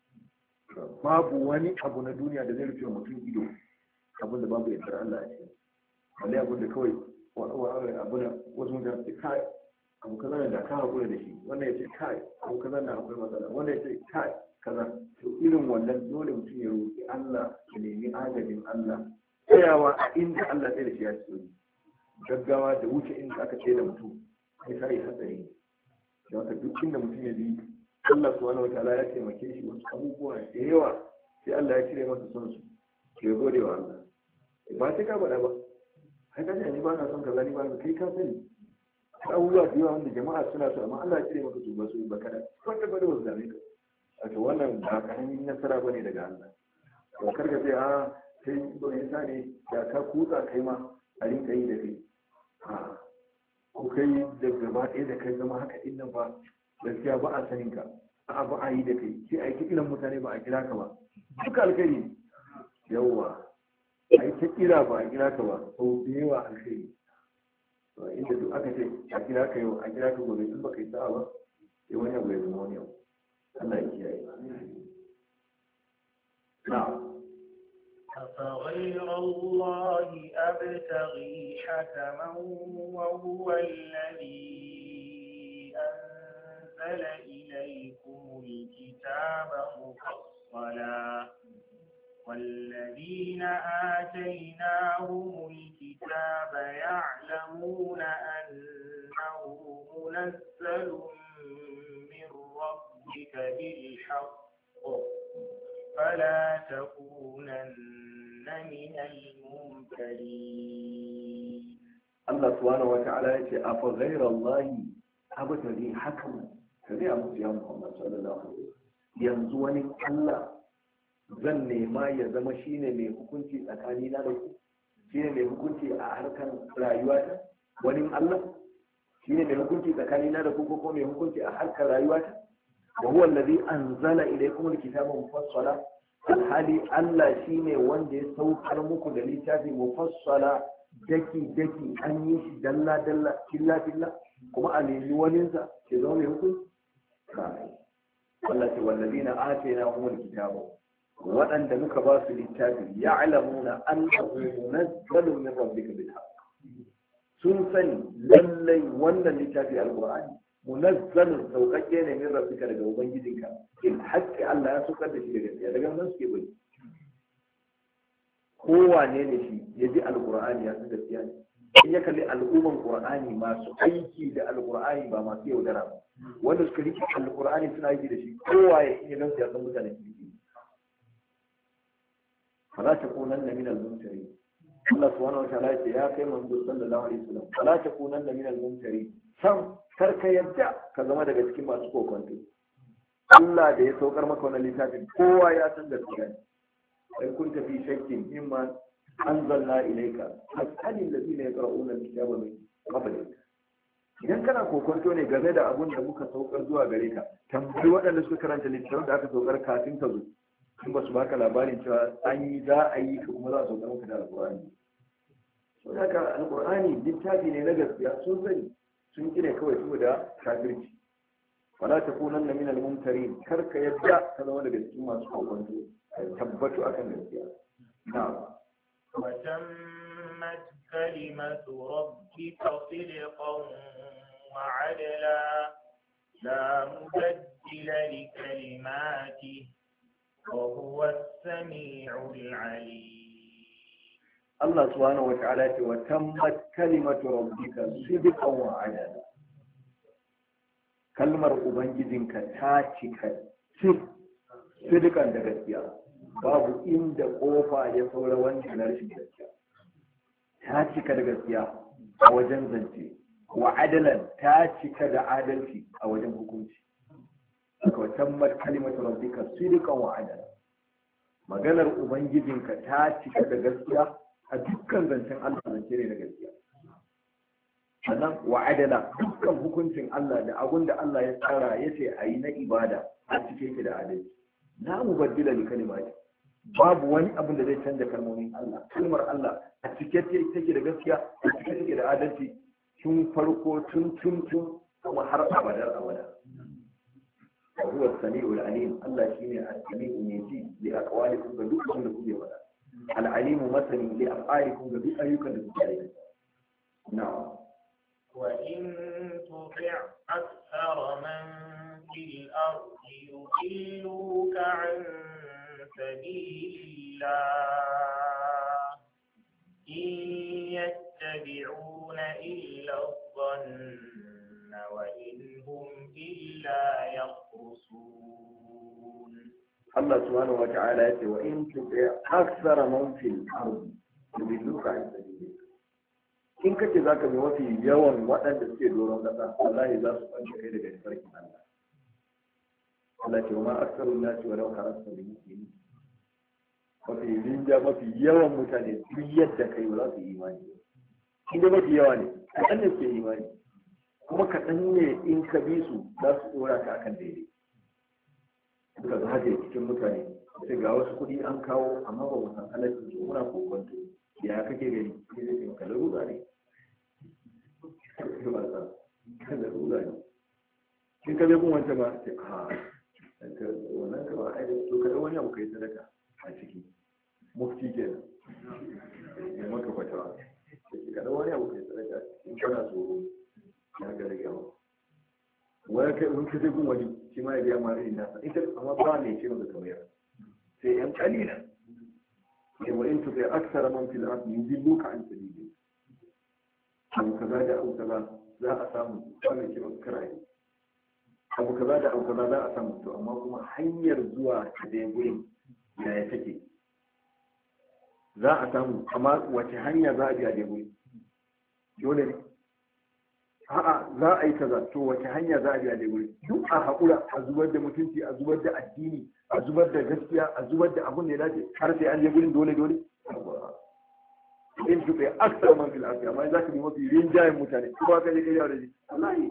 ce babu wani abu na duniya da zai rufe mutum ido abin da babu yadda Allah a cikin wani abin da kawai wani abu da wasu mutane su kai abu kaza da ka haƙura da shi wannan ya ce kai abu kaza na akwai matsala wannan ya ce kai kaza to irin wannan dole mutum ya roƙi Allah ya nemi agajin Allah tsayawa a inda Allah sai da shi ya ci gaggawa da wuce inda aka ce da mutum sai sai hatsari da haka duk inda mutum ya bi Allah subhanahu wataala ya taimake shi wasu abubuwa da yawa sai Allah ya cire masa son su ke gode wa Allah ba sai ka faɗa ba kai ka ce ni ba na son kaza ni ba kai ka sani abubuwa da yawa wanda jama'a suna so amma Allah ya cire maka su ba su ba kada wanda ba da wasu dame ka wato wannan ba karamin nasara bane daga Allah to karka sai a sai ba ya sane da ka kutsa kai ma a rinka yi da kai a ko kai da gaba ɗaya da kai zama haka din nan ba gaskiya ba a sanin ka a ba a yi da kai sai a yi kiran mutane ba a kira ka ba duka alkhairi yawwa a yi ta kira ba a kira ka ba sau da yawa alkhairi inda duk aka ce a kira ka yau a kira ka gobe in baka yi sa'a ba sai wani abu ya zama wani yau Allah ya kiyaye na'am
أفغير الله أبتغي حكما وهو الذي أنزل إليكم الكتاب مفصلا والذين آتيناهم الكتاب يعلمون أنه منزل من ربك بالحق فلا تكونن من الممترين.
الله سبحانه وتعالى يقول أفغير الله أبتغي حكما كذي أمس يا محمد صلى الله عليه وسلم ينزوني الله zan nema ya zama shine mai hukunci tsakanina da ku shine mai hukunci a harkar rayuwata wani Allah shine mai hukunci tsakanina da ku ko mai hukunci a harkar rayuwata wa huwa allazi anzala ilaykum alkitaba mufassala alhali Allah shine wanda ya saukar muku da littafi mufassala daki daki an yi shi dalla dalla killa killa kuma a nemi waninsa ke zama mai hukunci kai Allah ce wallazina atainahum alkitaba waɗanda muka ba su littafi ya alamuna annahu munazzalun min rabbika bil haqq sun sani lallai wannan littafi alqur'ani munazzalun sauƙaƙe ne min rabbika daga ubangijinka in haƙƙi Allah ya saukar da shi daga gaskiya daga nan suke bai kowane ne shi ya ji alqur'ani ya san gaskiya ne in ya kalli al'umman qur'ani masu aiki da alqur'ani ba masu yaudara ba wanda suka rike alqur'ani suna aiki da shi kowa ya iya gamsu ya san mutanen kirki fala takunanna min al-mumtarin Allah subhanahu wa ta'ala ya ce ya kai manzo sallallahu alaihi wasallam fala takunanna min al-mumtarin san karka yadda ka zama daga cikin masu kokonto Allah da ya saukar maka wannan littafin kowa ya san gaskiya ne in kunta fi shakkin mimma anzalna ilayka fas'alil ladina yaqra'una al-kitaba min qablik idan kana kokonto ne game da abun da muka saukar zuwa gare ka tambayi waɗanda suka karanta littafin da aka saukar kafin ka zo in ba su baka labarin cewa an yi za a yi ka kuma za a saukar maka da alƙur'ani sau da ka alƙur'ani littafi ne na gaskiya sun sani sun kine kawai saboda kafirci wala takunanna min al-mumtarin kar ka yadda ka zama daga cikin masu kokonto ka tabbatu akan gaskiya na'am
وتمت كلمة ربك صدقا وعدلا لا مبدل لكلماته وهو السميع العليم
الله سبحانه وتعالى وتمت كلمة ربك صدقا وعدلا kalmar ubangijinka ta cika cik sidikan da gaskiya babu inda kofa ya saura wanda na rashin gaskiya ta cika da gaskiya a wajen zance wa adalan ta cika da adalci a wajen hukunci aka watan kalimatu rabbika sidikan wa adala maganar ubangijinka ta cika da gaskiya a dukkan zancen Allah zance ne da gaskiya sannan wa adala dukkan hukuncin Allah da abun da Allah ya tsara ya ce a yi na ibada a cike ki da adalci na mu baddila li kalimati babu wani abin da zai canza kalmomin Allah kalmar Allah a cike take da gaskiya a cike take da adalci tun farko tun tun tun kuma har abadar abada wa huwa as-sami'ul alim Allah shine as-sami'u ne ji li aqwalikum ga dukkan da kuke faɗa al-alimu masani li af'alikum ga duk ayyukan da kuke yi na'am
وإن تطع أكثر من في الأرض يضلوك عن سبيل الله إن يتبعون إلا الظن وإن هم إلا يخرصون
الله سبحانه وتعالى يقول وإن تطع أكثر من في الأرض يضلوك عن سبيل الله in kace za ka bi mafi yawan waɗanda suke doron ƙasa wallahi za su kwanci kai daga farkin Allah Allah ce ma aksarun nasi wa lau harasta bi muslimi mafi rinja mafi yawan mutane duk yadda kai ba za su yi imani inda mafi yawa ne kaɗan ne suke imani kuma kaɗan ne in ka bi su za su tsora ka akan daidai suka zaje cikin mutane sai ga wasu kuɗi an kawo amma ba mu san halaccin su muna kokonto ya kake gani sai zai ce maka larura ne kan larura ne in ka zai kun wancan ba ce a wannan ka ba a yi to kada wani abu kai sadaka a ciki mufti ke nan ya maka fatawa kada wani abu kai sadaka in kana tsoro ya ga rage yawa wani kai in ka zai kun wani shi ma ya biya ma irin nasa ita amma ba ne ce maka kamar sai yan kalilan وإن تطع أكثر من في الأرض يضلوك عن سبيله أبو كذا ده أو كذا لا أسامو ولا شيء كراي أبو كذا ده أو كذا لا أسامو تو أما كما حير زوا كدين يا يتكي za a samu amma wace hanya za a bi a dai dole ne a'a za a yi kaza to wace hanya za a bi a dai duk a haƙura a zubar da mutunci a zubar da addini a zubar da gaskiya a zubar da abun da ya dace har sai an je gurin dole dole in su kai aksar man fil ardi amma za ka bi mafi rinjayen mutane kuma ka je kai yawa da shi wallahi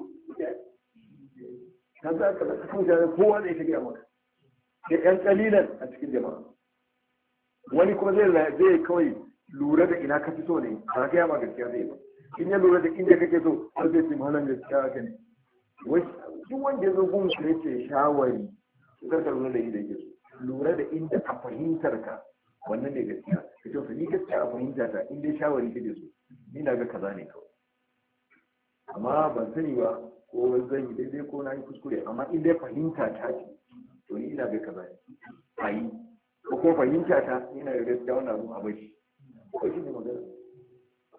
kan za ka kan mutane kowa ne ta gaya maka sai yan kalilan a cikin jama'a wani kuma zai zai kawai lura da ina ka fi so ne ba ka yama gaskiya zai ba in ya lura da inda kake so har zai ce malam gaskiya haka ne duk wanda ya zo gun shi ne ce shawari kar ka lura da inda yake so lura da inda a fahimtar ka wannan ne gaskiya ka ce su ni gaskiya a fahimta ta in dai shawari kake so ni na ga kaza ne kawai amma ban sani ba ko zan yi daidai ko na yi kuskure amma in dai fahimta ta ce to ni ina ga kaza ne a yi ko kuma fahimta ta ina ga gaskiya wannan abu a bashi ko shi ne magana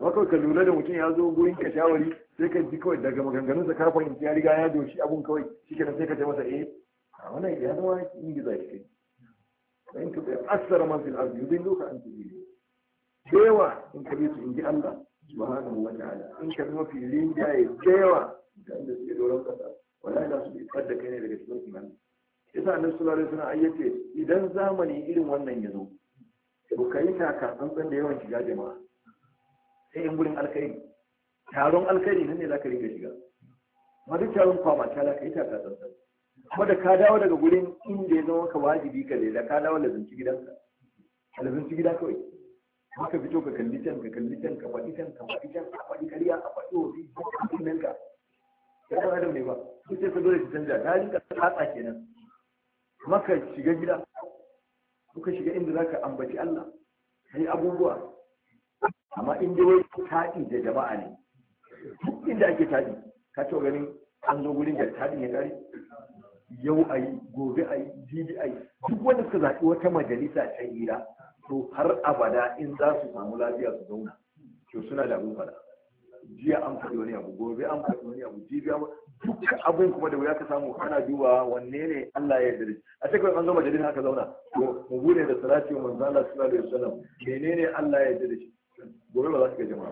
kawai ka lura da mutum ya zo gurin ka shawari sai ka ji kawai daga maganganunsa ka fahimci ya riga ya doshi abun kawai shi kenan sai ka ce masa eh a wannan ya zama ingiza shi kai in ka bai aksara man fil ardi yudilluka an sabili da yawa in ka bi su in ji Allah subhanahu wa ta'ala in ka bi mafi rinjaye da yawa da inda suke doron kasa wallahi za su bi da kai ne daga cikin imani yasa annabi sallallahu alaihi wasallam ayyace idan zamani irin wannan ya zo to kai ta ka tsantsan da yawan shiga jama'a sai in gurin alkhairi taron alkhairi nan ne zaka rinka shiga ma duk taron kwama ta la kai ta ka tsantsan kuma da ka dawo daga gurin inda ya zama ka wajibi ka da ka dawo lazunci gidanka lazunci gida kawai haka fito ka kalli can ka kalli can ka faɗi can ka faɗi can a faɗi ƙarya a faɗi wofi a kunnen ka ya ɗan adam ne ba su ce ka zo da ki canja ta rinka tsatsa kenan maka shiga gida kuka shiga inda za ka ambaci Allah ka yi abubuwa amma in dai wai taɗi da jama'a ne duk inda ake taɗi ka ce ganin an zo gurin da taɗi ya ƙare yau a yi gobe a yi jibi a yi duk wanda suka zaɓi wata majalisa ta hira to har abada in za su samu lafiya su zauna to suna da abin fada jiya an faɗi wani abu gobe an faɗi wani abu jibi an duk abin kuma da wuya ka samu ana duba wanne ne Allah ya yarda da shi a cikin an zo majalisa haka zauna to mu bude da salati wa manzo Allah sallallahu alaihi wasallam menene Allah ya yarda da shi gobe ba za su ga jama'a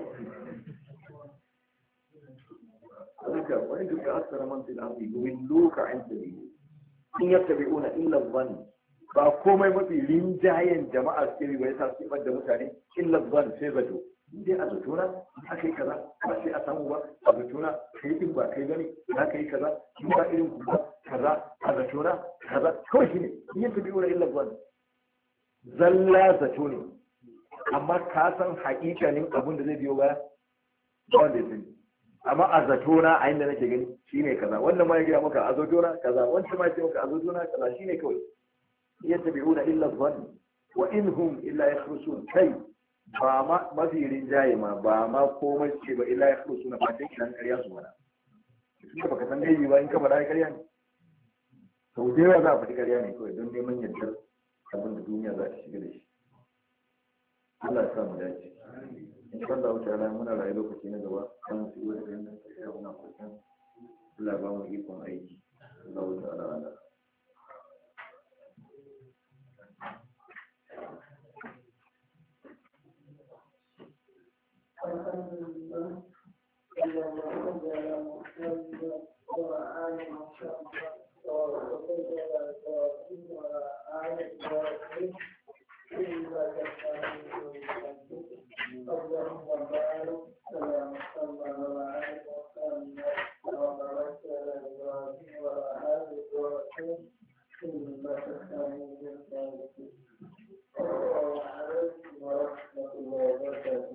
ba haka wani duk da asara man fil ardi yuwilluka an sabili in yattabi'una illa dhann ba komai mafi rinjayen jama'a suke yi bai sa su ibar da mutane illa dhann sai zato dai a zatona aka yi kaza ba sai a samu ba a zatona kai din ba kai gani za ka yi kaza in ba irin ku ba kaza a zatona kaza kawai shine in yattabi'una illa dhann zalla zato ne amma ka san haƙiƙanin abin da zai biyo baya ba wanda ya sani amma a zatona a inda nake gani shine kaza wannan ma ya gaya maka a zatona kaza wancan ma ya ce maka a zatona kaza shine kawai yattabi'una illa dhann wa in hum illa yakhrusun kai ba ma mafi rinjaye ma ba ma komai ce ba illa yakhrusuna ba sai kiran ƙarya su mana tunda baka san gaibi ba in ka faɗa ƙarya ne sau da yawa za a faɗi ƙarya ne kawai don neman yardar abin da duniya za ta shiga da shi Allah ya sa mu dace in sha Allah ta'ala muna rayu lokaci na gaba kan su wani ganin da ya muna fatan Allah ba mu ikon aiki Allah ta'ala ala
Alhamdulillah Allahumma salli ala Muhammad wa ala Muhammad wa ala ali اللهم بارك على محمد وعلى محمد وبارك على ابراهيم وعلى ال ابراهيم انك حميد مجيد. السلام عليكم ورحمه الله وبركاته.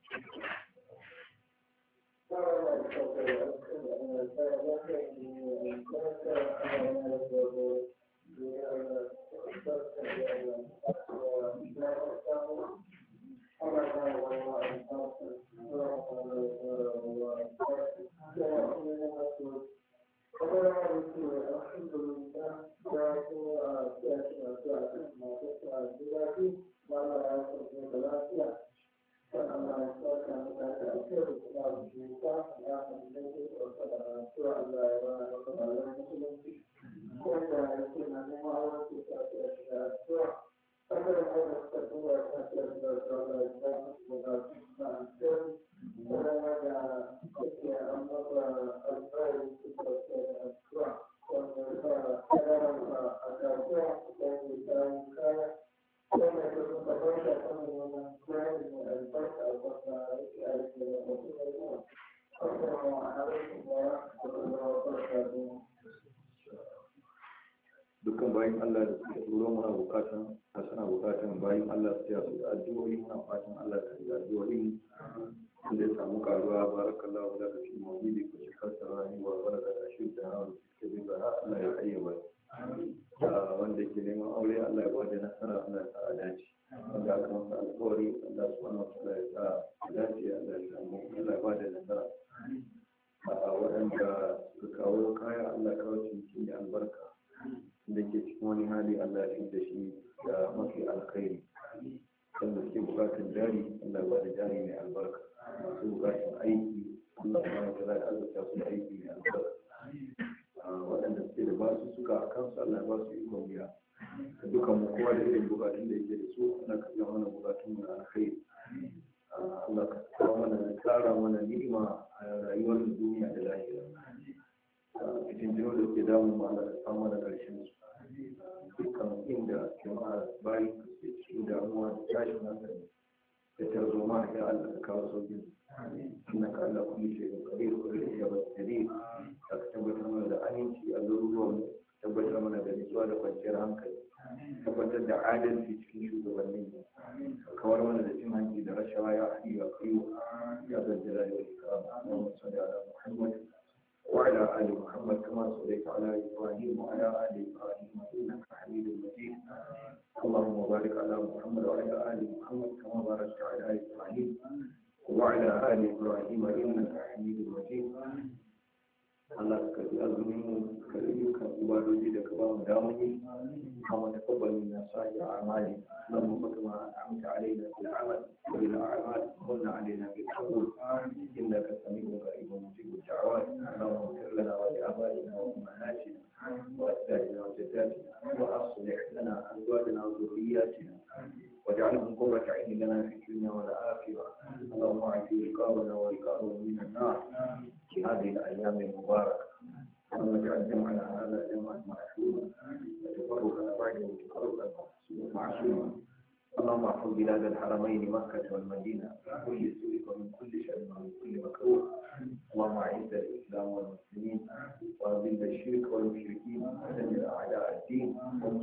dukkan bayan Allah da suke turo muna bukatan a suna bukatan bayan Allah su yasu da addu'o'i muna fatan Allah ta yi addu'o'i da ya samu karuwa barakallahu da fi mawlidi ko shekar sarani wa baraka da shi da hawa da suke bin zara Allah ya ayyaba wanda ke neman aure Allah ya ba da nasara Allah ya sa a dace wanda aka masa alƙawari Allah subhanahu wa ta'ala ya sa a dace Allah ya samu Allah ya ba da nasara waɗanda suka kawo kaya Allah ya kawo ciniki da albarka da ke cikin wani hali Allah ya da shi da mafi alkhairi wanda suke bukatar jari Allah ba da jari mai albarka masu bukatun aiki Allah subhanahu wa ta'ala ya azurta su da aiki mai albarka waɗanda suke da basu suka a kansu Allah ya ba su ikon biya da dukkan mu kowa da irin bukatun da yake da su Allah ka biya mana bukatun mu na alkhairi Allah ka kawo mana da tsara mana ni'ima a rayuwar duniya da lahira cikin jino da ke damu ma Allah ka kawo mana ƙarshen su dukkan inda jama'a bayan ka ke cikin damuwa da tashin hankali da tarzoma ya Allah ka kawo sauƙin إنك على كل شيء قدير والإجابة الجديد تثبت من الأنينتي الظلوم تثبت من النسوان والجير عنك تثبت العادل في تكيش وغنين كوار من الإسمان إذا رشوا يا حي يا قيوم يا ذا الجلال والإكرام اللهم صل على محمد وعلى آل محمد كما صليت على إبراهيم وعلى آل إبراهيم إنك حميد مجيد اللهم بارك على محمد وعلى آل محمد كما باركت على إبراهيم وعلى آل إبراهيم إنك حميد مجيد Allah ka ji azumin ka yi kan ibadoji da ka ba mu damuni kama taqabbal minna sa'ir a'mali lam kama amta alaina bil amal wa bil a'mal kunna alaina bil qabul innaka sami'un qaribun mujibud da'awat Allahumma ighfir lana wa li abaina wa ummahatina wa ajdadina wa jaddatina wa aslih lana azwajana wa dhurriyyatina واجعلهم قرة عين لنا في الدنيا والآخرة اللهم اعف رقابنا ورقابهم من النار في هذه الأيام المباركة اللهم اجعل جمعنا هذا جمعا معصوما وتفرقنا بعده تفرقا معصوما اللهم احفظ بلاد الحرمين مكة والمدينة من كل سوء ومن كل شر ومن كل مكروه اللهم اعز الإسلام والمسلمين وأذل الشرك والمشركين ودمر أعداء الدين